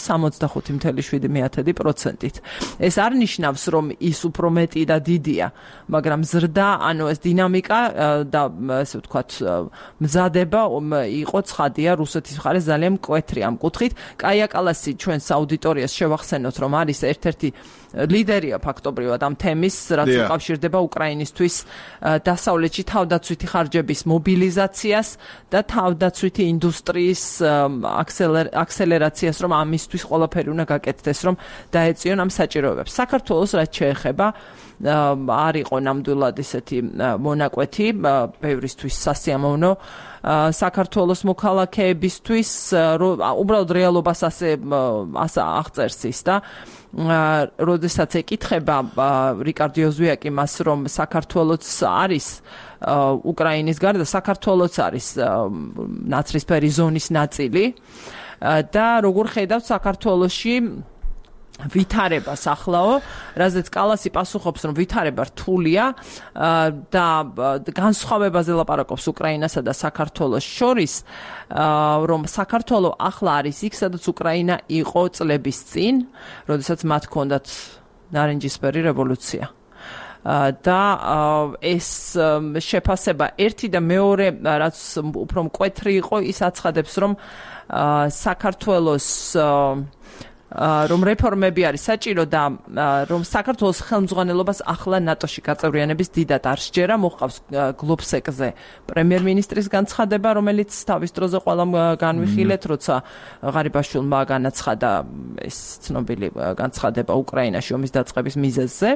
[SPEAKER 1] 65.7%-ით. ეს არ ნიშნავს, რომ ის უფრო მეტი და დიდია, მაგრამ ზრდა, ანუ ეს დინამიკა და ესე ვთქვათ, მზადება იყო ცხადია რუსეთის მხარეს ძალიან მკვეთრი ამ კუთხით. კაია კალასი ჩვენს აუდიტორიას შევახსენოთ, რომ არის ერთ-ერთი ლიდერია ფაქტობრივად ამ თემის, რაც უკავშირდება უკრაინისთვის დასავლეთში თავდაცვითი ხარჯების მობილიზაციას და თავდაცვითი ინდუსტრიის აქსელერაციას, რომ ამისთვის ყველაფერი უნდა გაკეთდეს, რომ დაეწიონ ამ საჭიროებებს. საქართველოს რაც შეეხება არ იყო ნამდვილად ისეთი მონაკვეთი, ბევრისთვის სასიამოვნო საქართველოს მოქალაქეებისთვის, უბრალოდ რეალობას ასე აღწერს ის და როდესაც ეკითხება რიკარდო ოზვიაკი მას, რომ საქართველოს არის უკრაინის გარდა, საქართველოს არის ნაცრისფერი ზონის ნაწილი და როგორ ხედავთ საქართველოში ვითარებასახლაო, რაზეც კალასი პასუხობს, რომ ვითარება რთულია და განსხვავებაზე ლაპარაკობს უკრაინასა და საქართველოს შორის, რომ საქართველო ახლა არის იქ, სადაც უკრაინა იყო წლების წინ, როდესაც მათ ჰქონდათ ნარინჯისფერი რევოლუცია. და ეს შეფასება ერთი და მეორე, რაც უფრო მკვეთრი იყო, ის აცხადებს, რომ საქართველოს რომ რეფორმები არის საჭირო და რომ საქართველოს ხელმძღვანელობას ახლა ნატოში გაწევრიანების დიდად არ სჯერა, მოჰყავს გლობსეკზე პრემიერ-მინისტრის განცხადება, რომელიც თავის დროზე ყველამ განვიხილეთ, როცა ღარიბაშვილმა განაცხადა ეს ცნობილი განცხადება უკრაინაში ომის დაწყების მიზეზზე,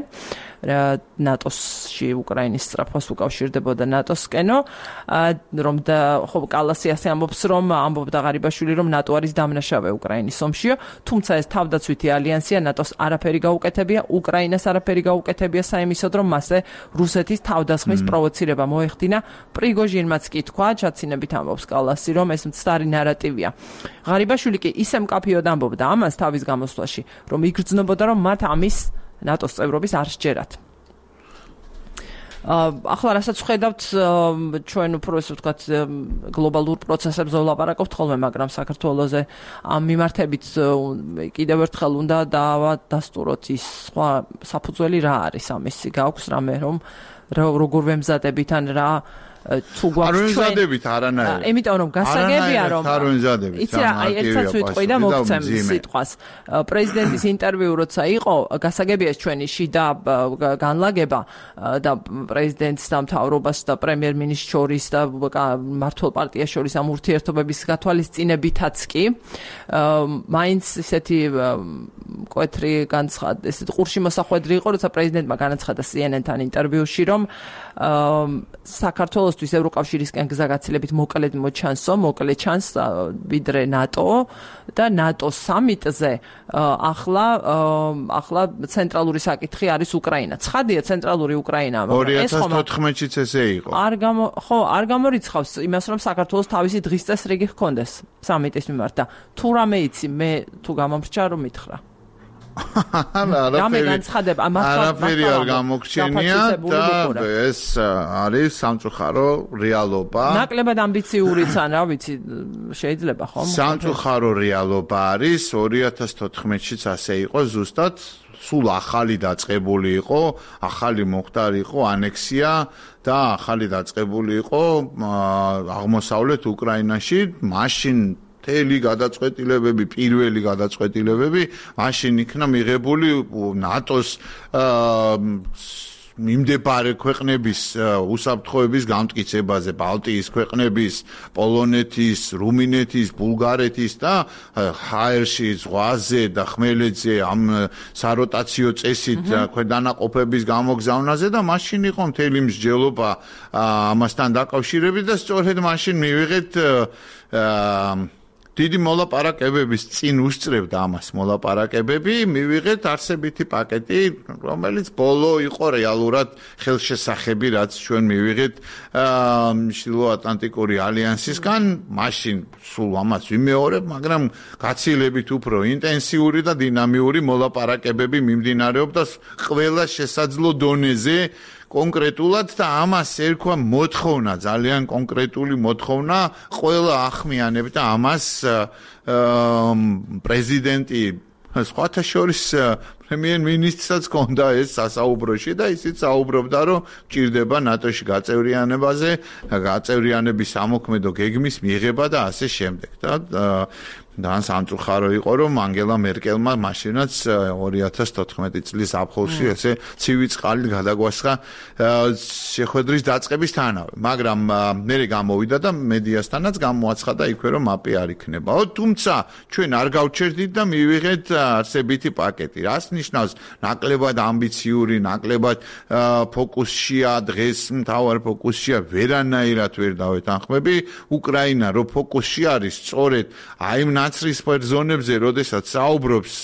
[SPEAKER 1] ნატოში უკრაინის სწრაფას უკავშირდებოდა ნატოსკენო, რომ ხო კალასი ასე ამბობდა ღარიბაშვილი, რომ ნატო არის დამნაშავე უკრაინის ომშიო, თუმცა თავდაცვითი ალიანსია ნატოს არაფერი გაუკეთებია, უკრაინას არაფერი გაუკეთებია საიმისოდ, რომ მასზე რუსეთის თავდასხმის პროვოცირება მოეხდინა. პრიგოჟინმაც კი თქვა, ჩაცინებით ამბობს კალასი, რომ ეს მცდარი ნარატივია. ღარიბაშვილი კი ისე მკაფიოდ ამბობდა ამას თავის გამოსვლაში, რომ იგრძნობოდა, რომ მათ ამის ნატოს წევრობის არ სჯერათ. ახლა რასაც ვხედავთ, ჩვენ უფრო ესე ვთქვათ გლობალურ პროცესებზე ვლაპარაკობთ ხოლმე, მაგრამ საქართველოზე ამ მიმართებით კიდევ ერთხელ უნდა დავადასტუროთ ის სხვა საფუძველი რა არის ამისი, გაქვს რამე, რომ როგორ ვემზადებით ან თუ გვაქვს ჩვენ
[SPEAKER 2] არუნზადებით არანაირად
[SPEAKER 1] იმიტომ რომ გასაგებია რომ იცი რა აი ერთსაც ვიტყვი და მოგცემ სიტყვას პრეზიდენტის ინტერვიუ როცა იყო გასაგებია ჩვენი შიდა განლაგება და პრეზიდენტს და მთავრობას და პრემიერ-მინისტრს შორის და მმართველ პარტიას შორის ამ ურთიერთობების გათვალისწინებითაც კი მაინც ესეთი მკვეთრი განცხადა ესეთ ყურში მოსახვედრი იყო როცა პრეზიდენტმა განაცხადა CNN-თან ინტერვიუში რომ საქართველოსთვის ევროკავშირისკენ გზა გაცილებით მოკლედ მოკლე ჩანს ვიდრე ნატო და ნატო სამიტზე ახლა ცენტრალური საკითხი არის უკრაინა. ცხადია ცენტრალური უკრაინა.
[SPEAKER 2] 2014-წიც ესე იყო.
[SPEAKER 1] არ გამორიცხავს იმას რომ საქართველოს თავისი დღის წესრიგი ჰქონდეს სამიტის მიმართ და თუ რამე იცი მე თუ გამომრჩა რომ მითხრა.
[SPEAKER 2] არაფერი არ გამოგჩენია და ეს არის სამწუხარო რეალობა.
[SPEAKER 1] ნაკლებად ამბიციურიც ან რა ვიცი შეიძლება ხომ?
[SPEAKER 2] სამწუხარო რეალობა არის 2014-წიც ასე იყო ზუსტად სულ ახალი დაწყებული იყო, ახალი მოხდარი იყო ანექსია და ახალი დაწყებული იყო აღმოსავლეთ უკრაინაში, მაშინ მთელი გადაწყვეტილებები, პირველი გადაწყვეტილებები მაშინ იქნა მიღებული ნატოს მიმდებარე ქვეყნების უსაფრთხოების გამტკიცებაზე, ბალტიის ქვეყნების, პოლონეთის, რუმინეთის, ბულგარეთის და ჰაერში, ზღვაზე და ხმელეთზე ამ საროტაციო წესით ქვედანაყოფების გამოგზავნაზე და მაშინ იყო მთელი მსჯელობა ამასთან დაკავშირებით და სწორედ მაშინ მივიღეთ დიდი მოლაპარაკებების წინ უსწრებდა ამას მოლაპარაკებები, მივიღეთ არსებითი პაკეტი, რომელიც ბოლო იყო რეალურად ხელშესახები, რაც ჩვენ მივიღეთ ჩრდილოატლანტიკური ალიანსისგან, მაშინ სულ ამას ვიმეორებ, მაგრამ გაცილებით უფრო ინტენსიური და დინამიური მოლაპარაკებები მიმდინარეობდა ყველა შესაძლო დონეზე კონკრეტულად და ამას ერქვა მოთხოვნა, ძალიან კონკრეტული მოთხოვნა, ყველა ახმიანებ და ამას პრეზიდენტი სხვათა შორის პრემიერ-მინისტრსაც ჰქონდა ეს სასაუბროში და ისიც საუბრობდა, რომ ჭირდება ნატოში გაწევრიანებაზე, გაწევრიანების ამოქმედო გეგმის მიღება და ასე შემდეგ და სამწუხარო იყო, რომ ანგელა მერკელმა მაშინაც 2014 წლის აპრილში ესე ცივი წყალი გადაგვასხა შეხვედრის დაწყებისთანავე, მაგრამ მერე გამოვიდა და მედიასთანაც გამოაცხადა იქვე, რომ მაპი არ იქნება. თუმცა ჩვენ არ გავჩერდით და მივიღეთ არსებითი პაკეტი. რას ნიშნავს ნაკლებად ამბიციური, ნაკლებად ფოკუსშია დღეს მთავარ ფოკუსშია ვერანაირად ვერ დავეთანხმები უკრაინა, რომ ფოკუსში არის სწორედ აი ნაცრისფერ ზონებზე, როდესაც საუბრობს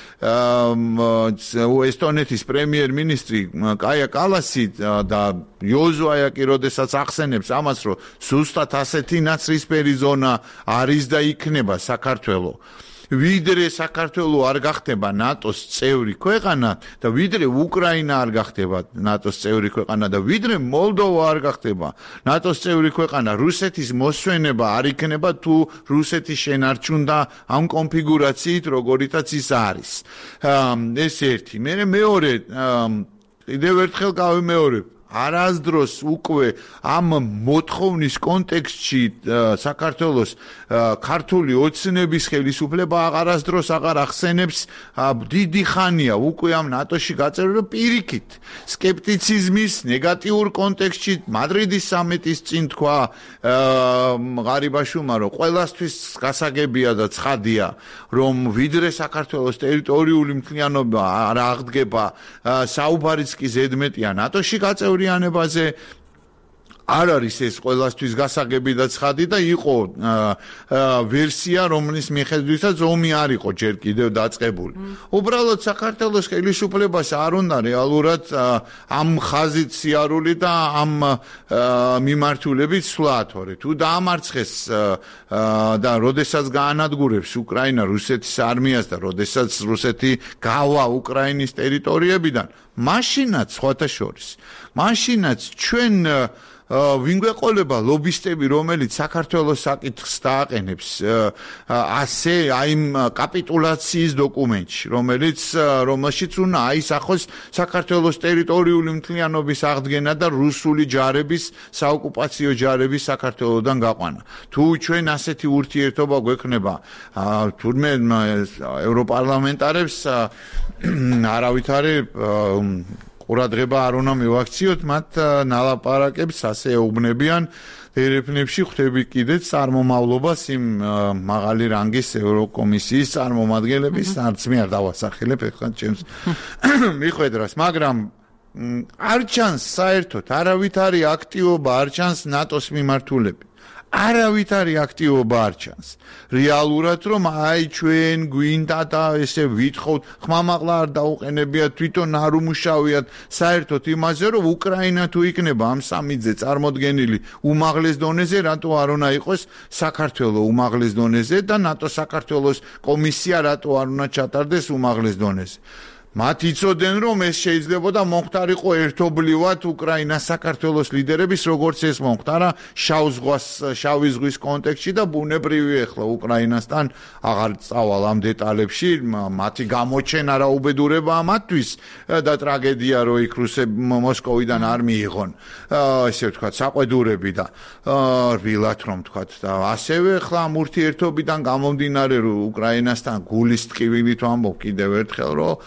[SPEAKER 2] ესტონეთის პრემიერ-მინისტრი კაია კალასი და იოზვაიაკი, როდესაც ახსენებს ამას, რომ ზუსტად ასეთი ნაცრისფერი ზონა არის და იქნება საქართველოს. ვიდრე საქართველოს არ გახდება ნატოს წევრი ქვეყანა და ვიდრე უკრაინა არ გახდება ნატოს წევრი ქვეყანა და ვიდრე მოლდოვა არ გახდება ნატოს წევრი ქვეყანა, რუსეთის მოსვენება არ იქნება თუ რუსეთი შენარჩუნდა ამ კონფიგურაციით, როგორითაც ის არის. ეს ერთი. მეორე კიდევ ერთხელ გავიმეორებ, არასდროს უკვე ამ მოთხოვნის კონტექსტში საქართველოს ქართული ოცნების ხელისუფლება არასდროს აღარ ახსენებს დიდი ხანია უკვე ამ ნატოში გაწევრება პირიქით სკეპტიციზმის ნეგატიურ კონტექსტში მადრიდის სამიტის წინ თქვა ღარიბაშვილმა, რომ ყველასთვის გასაგებია და ცხადია, რომ ვიდრე საქართველოს ტერიტორიული მთლიანობა არ აღდგება, საუბარიც კი ზედმეტია ნატოში გაწევრიანებაზე. არ არის ეს ყველასთვის გასაგები და ცხადი და იყო ვერსია, რომლის მიხედვითაც ომი არ იყო ჯერ კიდევ დაწყებული. უბრალოდ საქართველოს ხელისუფლებას არ უნდა რეალურად ამ ხაზით სიარული და ამ მიმართულებით სვლა, თორე თუ დაამარცხეს და როდესაც გაანადგურებს უკრაინა რუსეთის არმიას და როდესაც რუსეთი გავა უკრაინის ტერიტორიებიდან, მაშინაც სხვათა შორის, მაშინაც ჩვენ ვინ გვეყოლება ლობისტები, რომელიც საქართველოს საკითხს დააყენებს ასე აი იმ კაპიტულაციის დოკუმენტში, რომელშიც უნდა აისახოს საქართველოს ტერიტორიული მთლიანობის აღდგენა და რუსული ჯარების, საოკუპაციო ჯარების საქართველოსდან გაყვანა. თუ ჩვენ ასეთი ურთიერთობა გვექნება თურმე ევროპარლამენტარებს არავითარი ყურადღება არ უნდა მივაქციოთ, მათ ნალაპარაკებს ასე ეუბნებიან ერეფნებში ხვდები კიდეც წარმომავლობას იმ მაღალი რანგის ევროკომისიის წარმომადგენლების, არც მე არ დავასახელებ ეხლა ჩემს მიხვედრას, მაგრამ არ ჩანს საერთოდ არავითარი აქტივობა არ ჩანს ნატოს მიმართულებით. არავითარი აქტივობა არ ჩანს. რეალურად რომ აი ჩვენ გვინდა და ესე ვითხოვთ, ხმამაღლა არ დაუყენებიათ, თვითონ არ უმუშავიათ საერთოდ იმაზე, რომ უკრაინა თუ იქნება ამ სამიძე წარმოდგენილი უმაღლეს დონეზე, რატო არ უნდა იყოს საქართველოს უმაღლეს დონეზე და ნატო საქართველოს კომისია რატო არ უნდა ჩატარდეს უმაღლეს დონეზე. მათ იცოდნენ, რომ ეს შეიძლებოდა მომხდარიყო ერთობლივად უკრაინას საქართველოს ლიდერების, როგორც ეს მომხდარა შავი ზღვის კონტექსტში და ბუნებრივია ახლა უკრაინასთან აღარ წავალ ამ დეტალებში, მათი გამოჩენა რა უბედურებაა მათთვის და ტრაგედია რო იქ რუსები მოსკოვიდან არ მიიღონ. ესე ვთქვათ, საყვედურები და რბილად რომ ვთქვათ და ასევე ახლა ამ ურთიერთობიდან გამომდინარე, რომ უკრაინასთან გულის ტკივილით ვამბობ კიდევ ერთხელ, რომ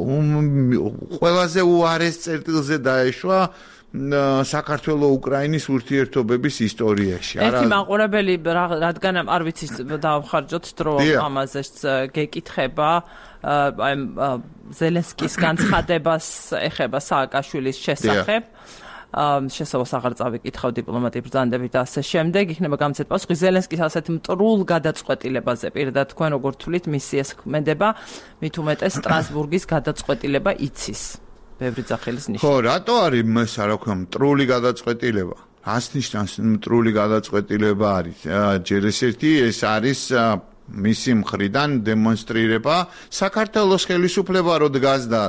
[SPEAKER 2] ყველაზე უარეს წერტილზე დაეშვა საქართველოს უკრაინის ურთიერთობების ისტორიაში.
[SPEAKER 1] ერთი მაყურებელი რადგან არ ვიცი დავხარჯოთ დრო ამაზეც გეკითხება აი ზელენსკის განცხადებას ეხება სააკაშვილის შესახებ. შესაძლოა აღარ წავიკითხავ დიპლომატიურ ბრძანდებით და ასე შემდეგ, იქნება გამცეთ პასუხი ზელენსკის ასეთ მტრულ გადაწყვეტილებაზე. პირდად თქვენ როგორ თვლით მისი ეს ქმედება, მით უმეტეს სტრასბურგის გადაწყვეტილება იცის. ბევრი ძახილის ნიშანი.
[SPEAKER 2] ხო, რატო არის რა ქვია მტრული გადაწყვეტილება? რას ნიშნავს მტრული გადაწყვეტილება არის? ჯერ ერთი ეს არის მისი მხრიდან დემონსტრირება საქართველოს ხელისუფლება რო დგას და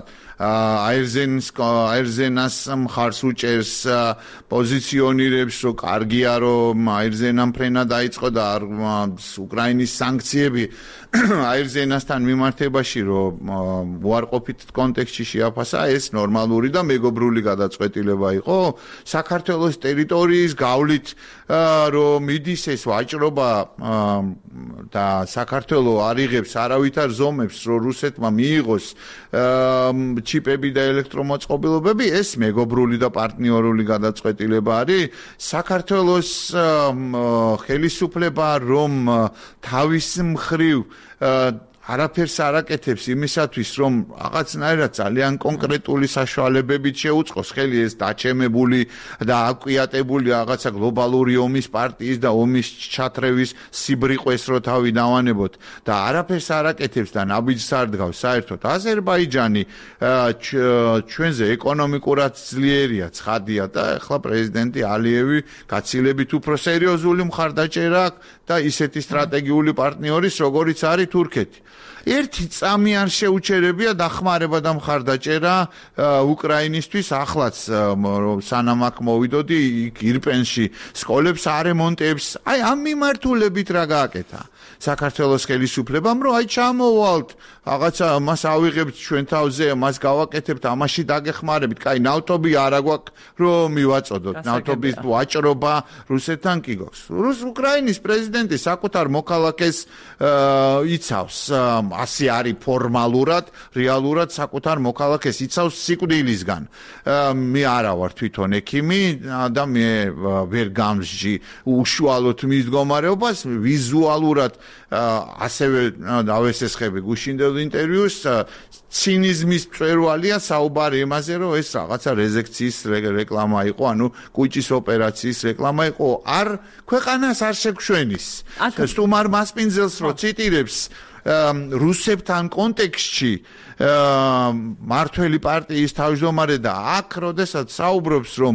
[SPEAKER 2] აირზენას მხარს უჭერს, პოზიციონირებს, რომ კარგია რომ აირზენამ ფრენა დაიწყო და უკრაინის სანქციები აირზენასთან მიმართებაში რომ უარყოფით კონტექსტში შეაფასა, ეს ნორმალური და მეგობრული გადაწყვეტილება იყო საქართველოს ტერიტორიის გავლით რომ მიდის ეს ვაჭრობა და საქართველოს არ იღებს არავითარ ზომებს რომ რუსეთმა მიიღოს ჩიპები და ელექტრომოწყობილობები, ეს მეგობრული და პარტნიორული გადაწყვეტილება არის. საქართველოს ხელისუფლება რომ თავის მხრივ არაფერს არ აკეთებს იმისათვის, რომ რაღაცნაირად ძალიან კონკრეტული საშუალებებით შეუწყოს ხელი ეს დაჩემებული და აკვიატებული რაღაცა გლობალური ომის პარტიის და ომის ჩათრევის სიბრიყვეს რო თავი დავანებოთ და არაფერს არ აკეთებს და ნაბიჯს არ დგავს საერთოდ. აზერბაიჯანი ჩვენზე ეკონომიკურად ძლიერია, ცხადია და ახლა პრეზიდენტი ალიევი გაცილებით უფრო სერიოზული მხარდაჭერა და ისეთი სტრატეგიული პარტნიორის, როგორიც არის თურქეთი. ერთი წამი არ შეუჩერებია დახმარება და მხარდაჭერა უკრაინისთვის ახლაც სანამ აქ მოვიდოდი ირპენში სკოლებს არემონტებს, აი ამ მიმართულებით რა გააკეთა საქართველოს ხელისუფლებამ, რომ აი ჩამოვალთ რაღაცა მას ავიღებთ ჩვენ თავზე, მას გავაკეთებთ, ამაში დაგეხმარებით, კაი ნავთობი არა გვაქვს რომ მივაწოდოთ, ნავთობის ვაჭრობა რუსეთთან კი გვაქვს. უკრაინის პრეზიდენტი საკუთარ მოქალაქეს იცავს, ასე არის ფორმალურად, რეალურად საკუთარ მოქალაქეს იცავს სიკვდილისგან. მე არა ვარ თვითონ ექიმი და მე ვერ გამსჯი უშუალოდ მის მდგომარეობას, ვიზუალურად ასევე დავესესხები გუშინდელ ინტერვიუს, ცინიზმის მწვერვალია საუბარი იმაზე, რომ ეს რაღაცა რეზექციის რეკლამა იყო, ანუ კუჭის ოპერაციის რეკლამა იყო, არ ქვეყანას არ შეგშვენის. სტუმარ მასპინძელს რო ციტირებს რუსებთან კონტექსტში მართველი პარტიის თავმჯდომარე და აქ როდესაც საუბრობს რომ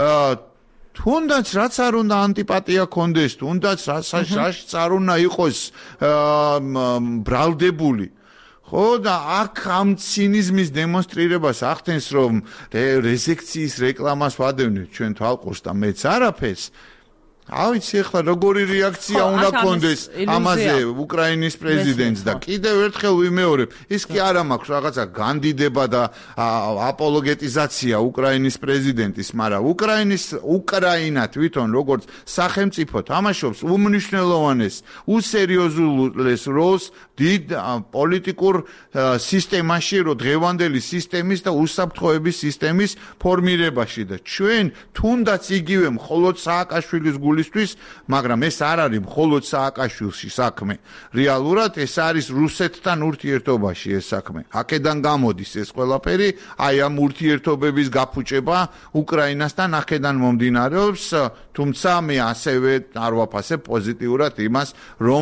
[SPEAKER 2] თუნდაც რაც არ უნდა ანტიპატია კონდეს, თუნდაც რასაც არ უნდა იყოს ბრალდებული, ხო და აქ ამ ცინიზმის დემონსტრირებას ახდენს რომ რეზექციის რეკლამას ვადევნით ჩვენ თვალყურს და მეც არაფერს ავიცი ახლა როგორი რეაქცია უნდა კონდეს ამაზე უკრაინის პრეზიდენტს და კიდევ ერთხელ ვიმეორებ ის კი არა მაქვს რაღაცა განდიდება და აპოლოგეტიზაცია უკრაინის პრეზიდენტის მაგრამ უკრაინა თვითონ როგორც სახელმწიფო თამაშობს უმნიშვნელოვანეს უსერიოზულეს როლს დიდ პოლიტიკურ სისტემაში რო დღევანდელი სისტემის და უსაფრთხოების სისტემის ფორმირებაში და ჩვენ თუნდაც იგივე მხოლოდ სააკაშვილის მაგრამ ეს არ არის მხოლოდ სააკაშვილში საქმე. რეალურად ეს არის რუსეთთან ურთიერთობაში ეს საქმე. აქედან გამოდის ეს ყველაფერი, აი ამ ურთიერთობების გაფუჭება უკრაინასთან აქედან მომდინარეობს, თუმცა მე ასევე არ ვაფასებ პოზიტიურად იმას, რომ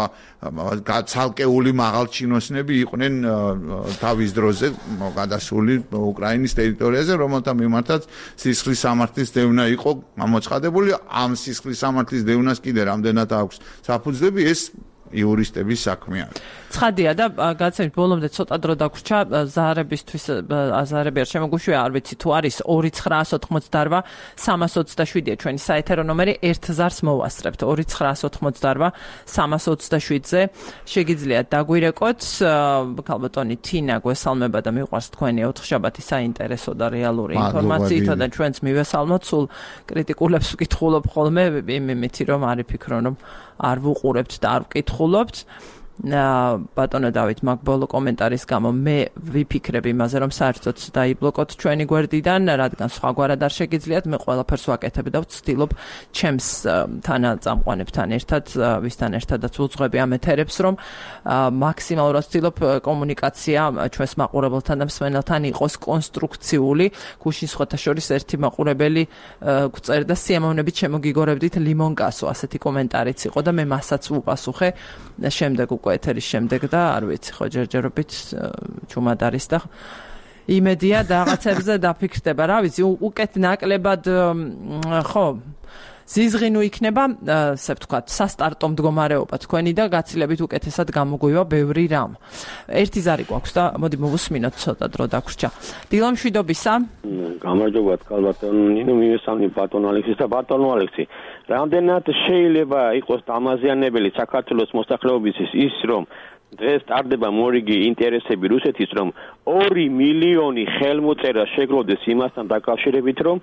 [SPEAKER 2] ცალკეული მაღალჩინოსნები იყვნენ თავის დროზე გადასული უკრაინის ტერიტორიაზე, რომელთა მიმართაც სისხლის სამართლის დევნა იყო გამოცხადებული. ამ სისხლის სამართლის დევნას კიდე რამდენად აქვს საფუძვლები ეს იურისტების საქმე არის.
[SPEAKER 1] ცხადია და გაცემით ბოლომდე ცოტა დრო დაგვრჩა ზაარებისთვის ზაარები არ შემოგუშვია არ ვიცი თუ არის 2988 327-ია ჩვენი საეთერო ნომერი 1000-ს მოვასწრებთ 2988 327-ზე შეგიძლიათ დაგვირეკოთ ქალბატონი თინა გვესალმება და მიყვარს თქვენი 4 შაბათი საინტერესო და რეალური ინფორმაციით და ჩვენც მივესალმოთ სულ კრიტიკულებს ვკითხულობ ხოლმე იმითი რომ არ იფიქრონ რომ არ ვუყურებთ და არ ვკითხულობთ ბატონო დავით მაგ ბოლო კომენტარის გამო მე ვიფიქრებ იმაზე რომ საერთოდ დაიბლოკოთ ჩვენი გვერდიდან რადგან სხვაგვარად არ შეგიძლიათ მე ყველაფერს ვაკეთებ და ვცდილობ ჩემს თანაწამყვანებთან ერთად ვისთან ერთადაც ვუძღვები ამ ეთერებს რომ მაქსიმალურად ვცდილობ კომუნიკაცია ჩვენს მაყურებელთან და მსმენელთან იყოს კონსტრუქციული გუშინ სხვათა შორის ერთი მაყურებელი გვწერდა სიამოვნებით შემოგიგორებდით ლიმონკასო ასეთი კომენტარიც იყო და მე მასაც ვუპასუხე შემდეგ უკვე ეთერის შემდეგ და არ ვიცი ხო ჯერჯერობით ჩუმად არის და იმედია რაღაცებზე დაფიქრდება რა ვიცი უკეთ ნაკლებად ხო ზიზღინუ იქნება ასე ვთქვათ სასტარტო მდგომარეობა თქვენი და გაცილებით უკეთესად გამოგვივა ბევრი რამ ერთი ზარი გვაქვს და მოდი მოვუსმინოთ ცოტა დრო დაგვრჩა დილა მშვიდობისა
[SPEAKER 3] გამარჯობა ქალბატონი მივესალმი ბატონ ალექსის და ბატონო ალექსი რამდენად შეიძლება იყოს დამაზიანებელი საქართველოს მოსახლეობის ის რომ დღეს ტარდება მორიგი ინტერესები რუსეთის რომ 2 მილიონი ხელმოწერა შეგროვდეს იმასთან დაკავშირებით რომ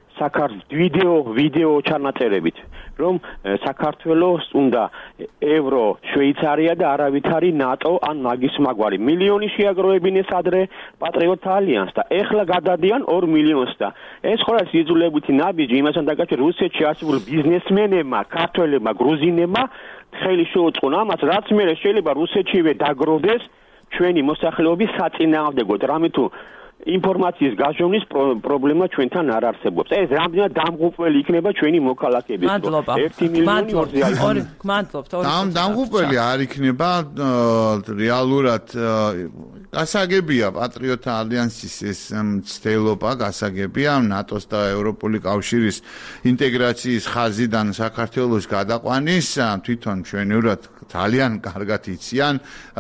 [SPEAKER 3] ვიდეო ჩანაწერებით რომ საქართველოს უნდა ევრო შვეიცარია და არავითარი ნატო ან მაგის მაგვარი მილიონი შეაგროვებინეს ადრე პატრიოტ ალიანსს და ეხლა გადადიან 2 მილიონს და ეს ხო არის იძულებითი ნაბიჯი იმასთან დაკავშირებით რუსეთში არსებულ ბიზნესმენებმა ქართველებმა გრუზინებმა ხელი შეუწყონ ამას რაც მე შეიძლება რუსეთშივე დაგროვდეს ჩვენი მოსახლეობის საწინააღმდეგოდ რამე თუ ინფორმაციის გაჟონვის პრობლემა ჩვენთან არ არსებობს. ეს რამდენად დამღუპველი იქნება ჩვენი მოქალაქეების. 1 მილიონი 2
[SPEAKER 1] გმადლობთ.
[SPEAKER 2] დამღუპველი არ იქნება რეალურად გასაგებია პატრიოტ ალიანსის ეს მცდელობა გასაგებია ნატოს და ევროპული კავშირის ინტეგრაციის ხაზიდან საქართველოს გადაყვანის თვითონ ჩვენიურად ძალიან კარგად იციან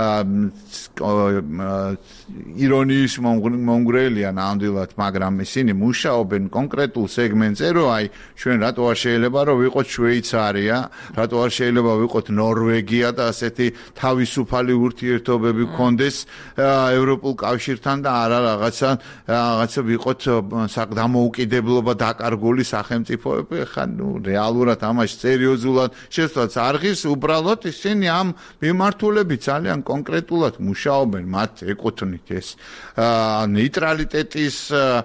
[SPEAKER 2] ირონიის მომგვრელია ნამდვილად მაგრამ ისინი მუშაობენ კონკრეტულ სეგმენტზე რომ აი ჩვენ რატო არ შეიძლება რომ ვიყოთ შვეიცარია რატო არ შეიძლება ვიყოთ ნორვეგია და ასეთი თავისუფალი ურთიერთობები გქონდეს ევროპულ კავშირთან და არა რაღაცა ვიყოთ დამოუკიდებლობა დაკარგული სახელმწიფოები ხა რეალურად ამაში სერიოზულად შეცვლაც არღის უბრალოდ ისინი ამ მიმართულებით ძალიან კონკრეტულად მუშაობენ მათ ეკუთვნით ეს ნეიტრალიტეტის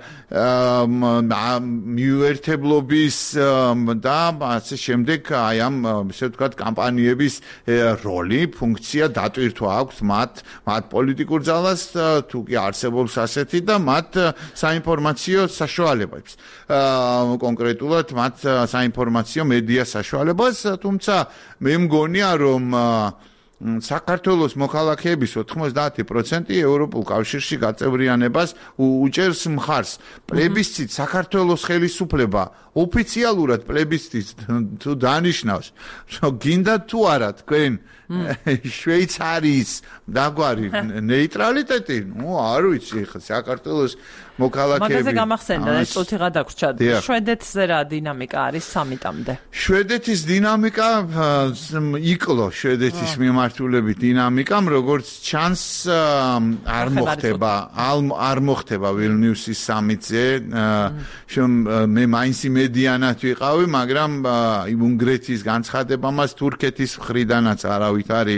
[SPEAKER 2] მიუერთებლობის და ასე შემდეგ აი ამ ესე ვთქვათ კამპანიების როლი ფუნქცია დატვირთვა აქვს მათ პოლიტიკურ ძალას თუ კი არსებობს ასეთი და მათ საინფორმაციო საშუალებებს კონკრეტულად მათ საინფორმაციო მედია საშუალებას თუმცა მე მგონია რომ საქართველოს მოქალაქეების 90% ევროპულ კავშირში გაწევრიანებას უჭერს მხარს. პლებისციტ საქართველოს ხელისუფლება ოფიციალურად პლებისციტს თუ დანიშნავს, რომ გინდა თუ არა თქვენ შვეიცარიის დაგვარი ნეიტრალიტეტი, არ ვიცი, ხა საქართველოს მოქალაქეები.
[SPEAKER 1] მაგაზე გამახსენდა, ეს წუთიღა დაგვრჩა. შვედეთზე რა დინამიკა არის სამიტამდე?
[SPEAKER 2] შვედეთის დინამიკა იკლო შვედეთის მიმართულებით დინამიკამ, როგორც ჩანს არ მოხდება ვილნიუსის სამიტზე. მე მაინც იმედიანად ვიყავი, მაგრამ უნგრეთის განცხადება მას თურქეთის მხრიდანაც არავით არის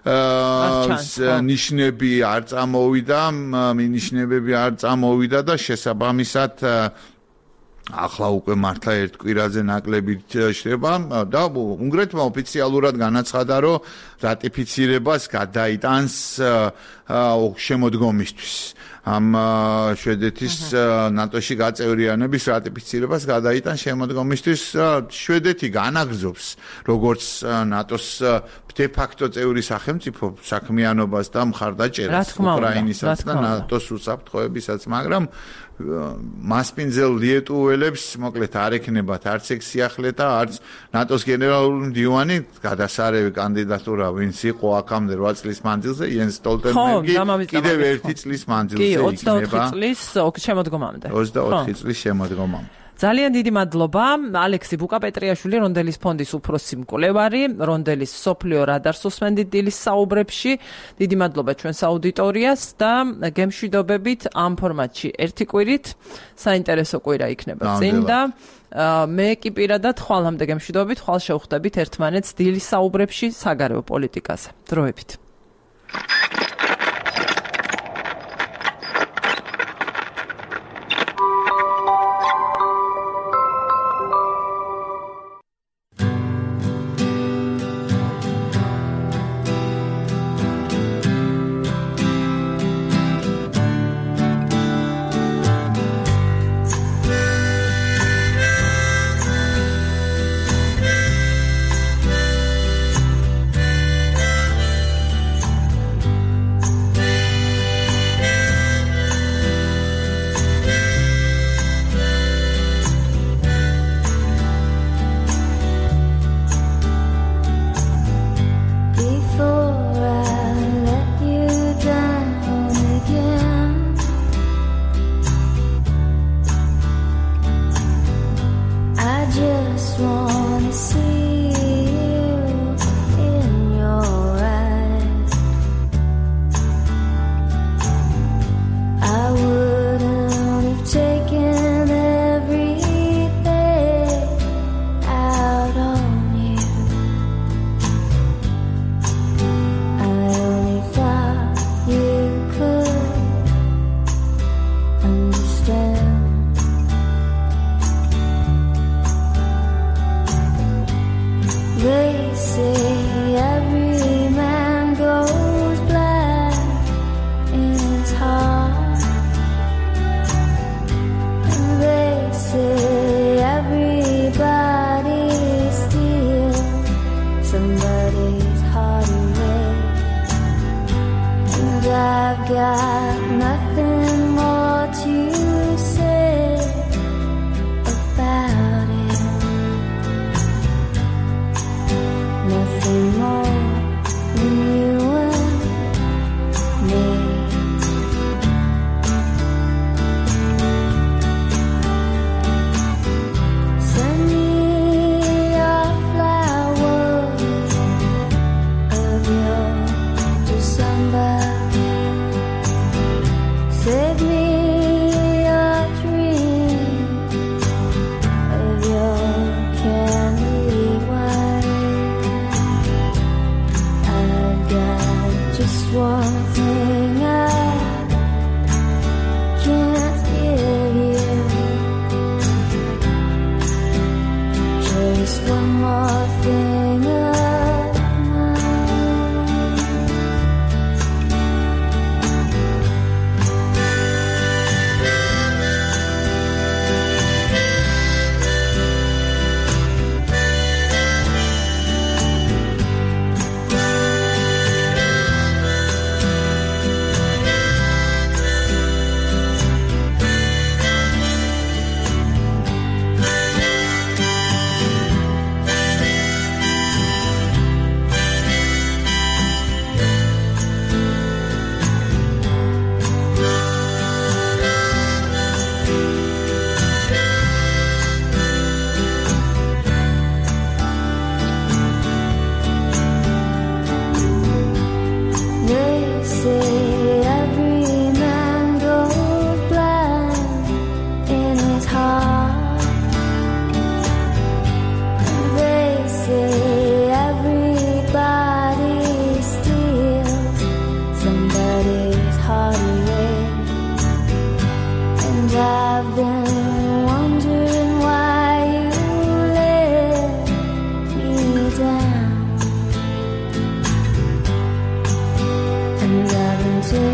[SPEAKER 2] ნიშნები არ წამოვიდა, მინიშნებები არ წამოვიდა და შესაბამისად ახლა უკვე მართლა ერთ კვირაზე ნაკლებით შრება და უნგრეთმა ოფიციალურად განაცხადა, რომ რატიფიცირებას გადაიტანს შემოდგომისთვის. ამ შვედეთის ნატოში გაწევრიანების რატიფიცირებას გადაიტანს შემოდგომისთვის. შვედეთი განაგრძობს როგორც ნატოს დე-ფაქტო წევრი სახელმწიფო საქმიანობას და მხარდაჭერას უკრაინისაც და ნატოს უსაფრთხოებისაც, მაგრამ მასპინძელ ლიეტუველებს მოკლედ არ ექნებათ არც ეგ სიახლე და არც ნატოს გენერალური მდივანი გადასარევი კანდიდატურა ვინც იყო აქამდე 8 წლის მანძილზე იენს სტოლტენბერგი კიდევ 1 წლის მანძილზე იქნება
[SPEAKER 1] 24 წლის შემოდგომამდე
[SPEAKER 2] 24 წლის შემოდგომამდე.
[SPEAKER 1] ძალიან დიდი მადლობა ალექსი ბუკაპეტრიაშვილი, რონდელის ფონდის უფროსი მკვლევარი, რონდელის სოფლიო რადარს უსმენდით დილის საუბრებში. დიდი მადლობა ჩვენს აუდიტორიას და გემშვიდობებით ამ ფორმატში ერთი კვირით. საინტერესო კვირა იქნება წინ და მე კი პირადად ხვალამდე გემშვიდობებით, ხვალ შევხვდებით ერთმანეთს დილის საუბრებში საგარეო პოლიტიკაზე. დროებით.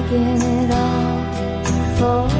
[SPEAKER 4] taking it all for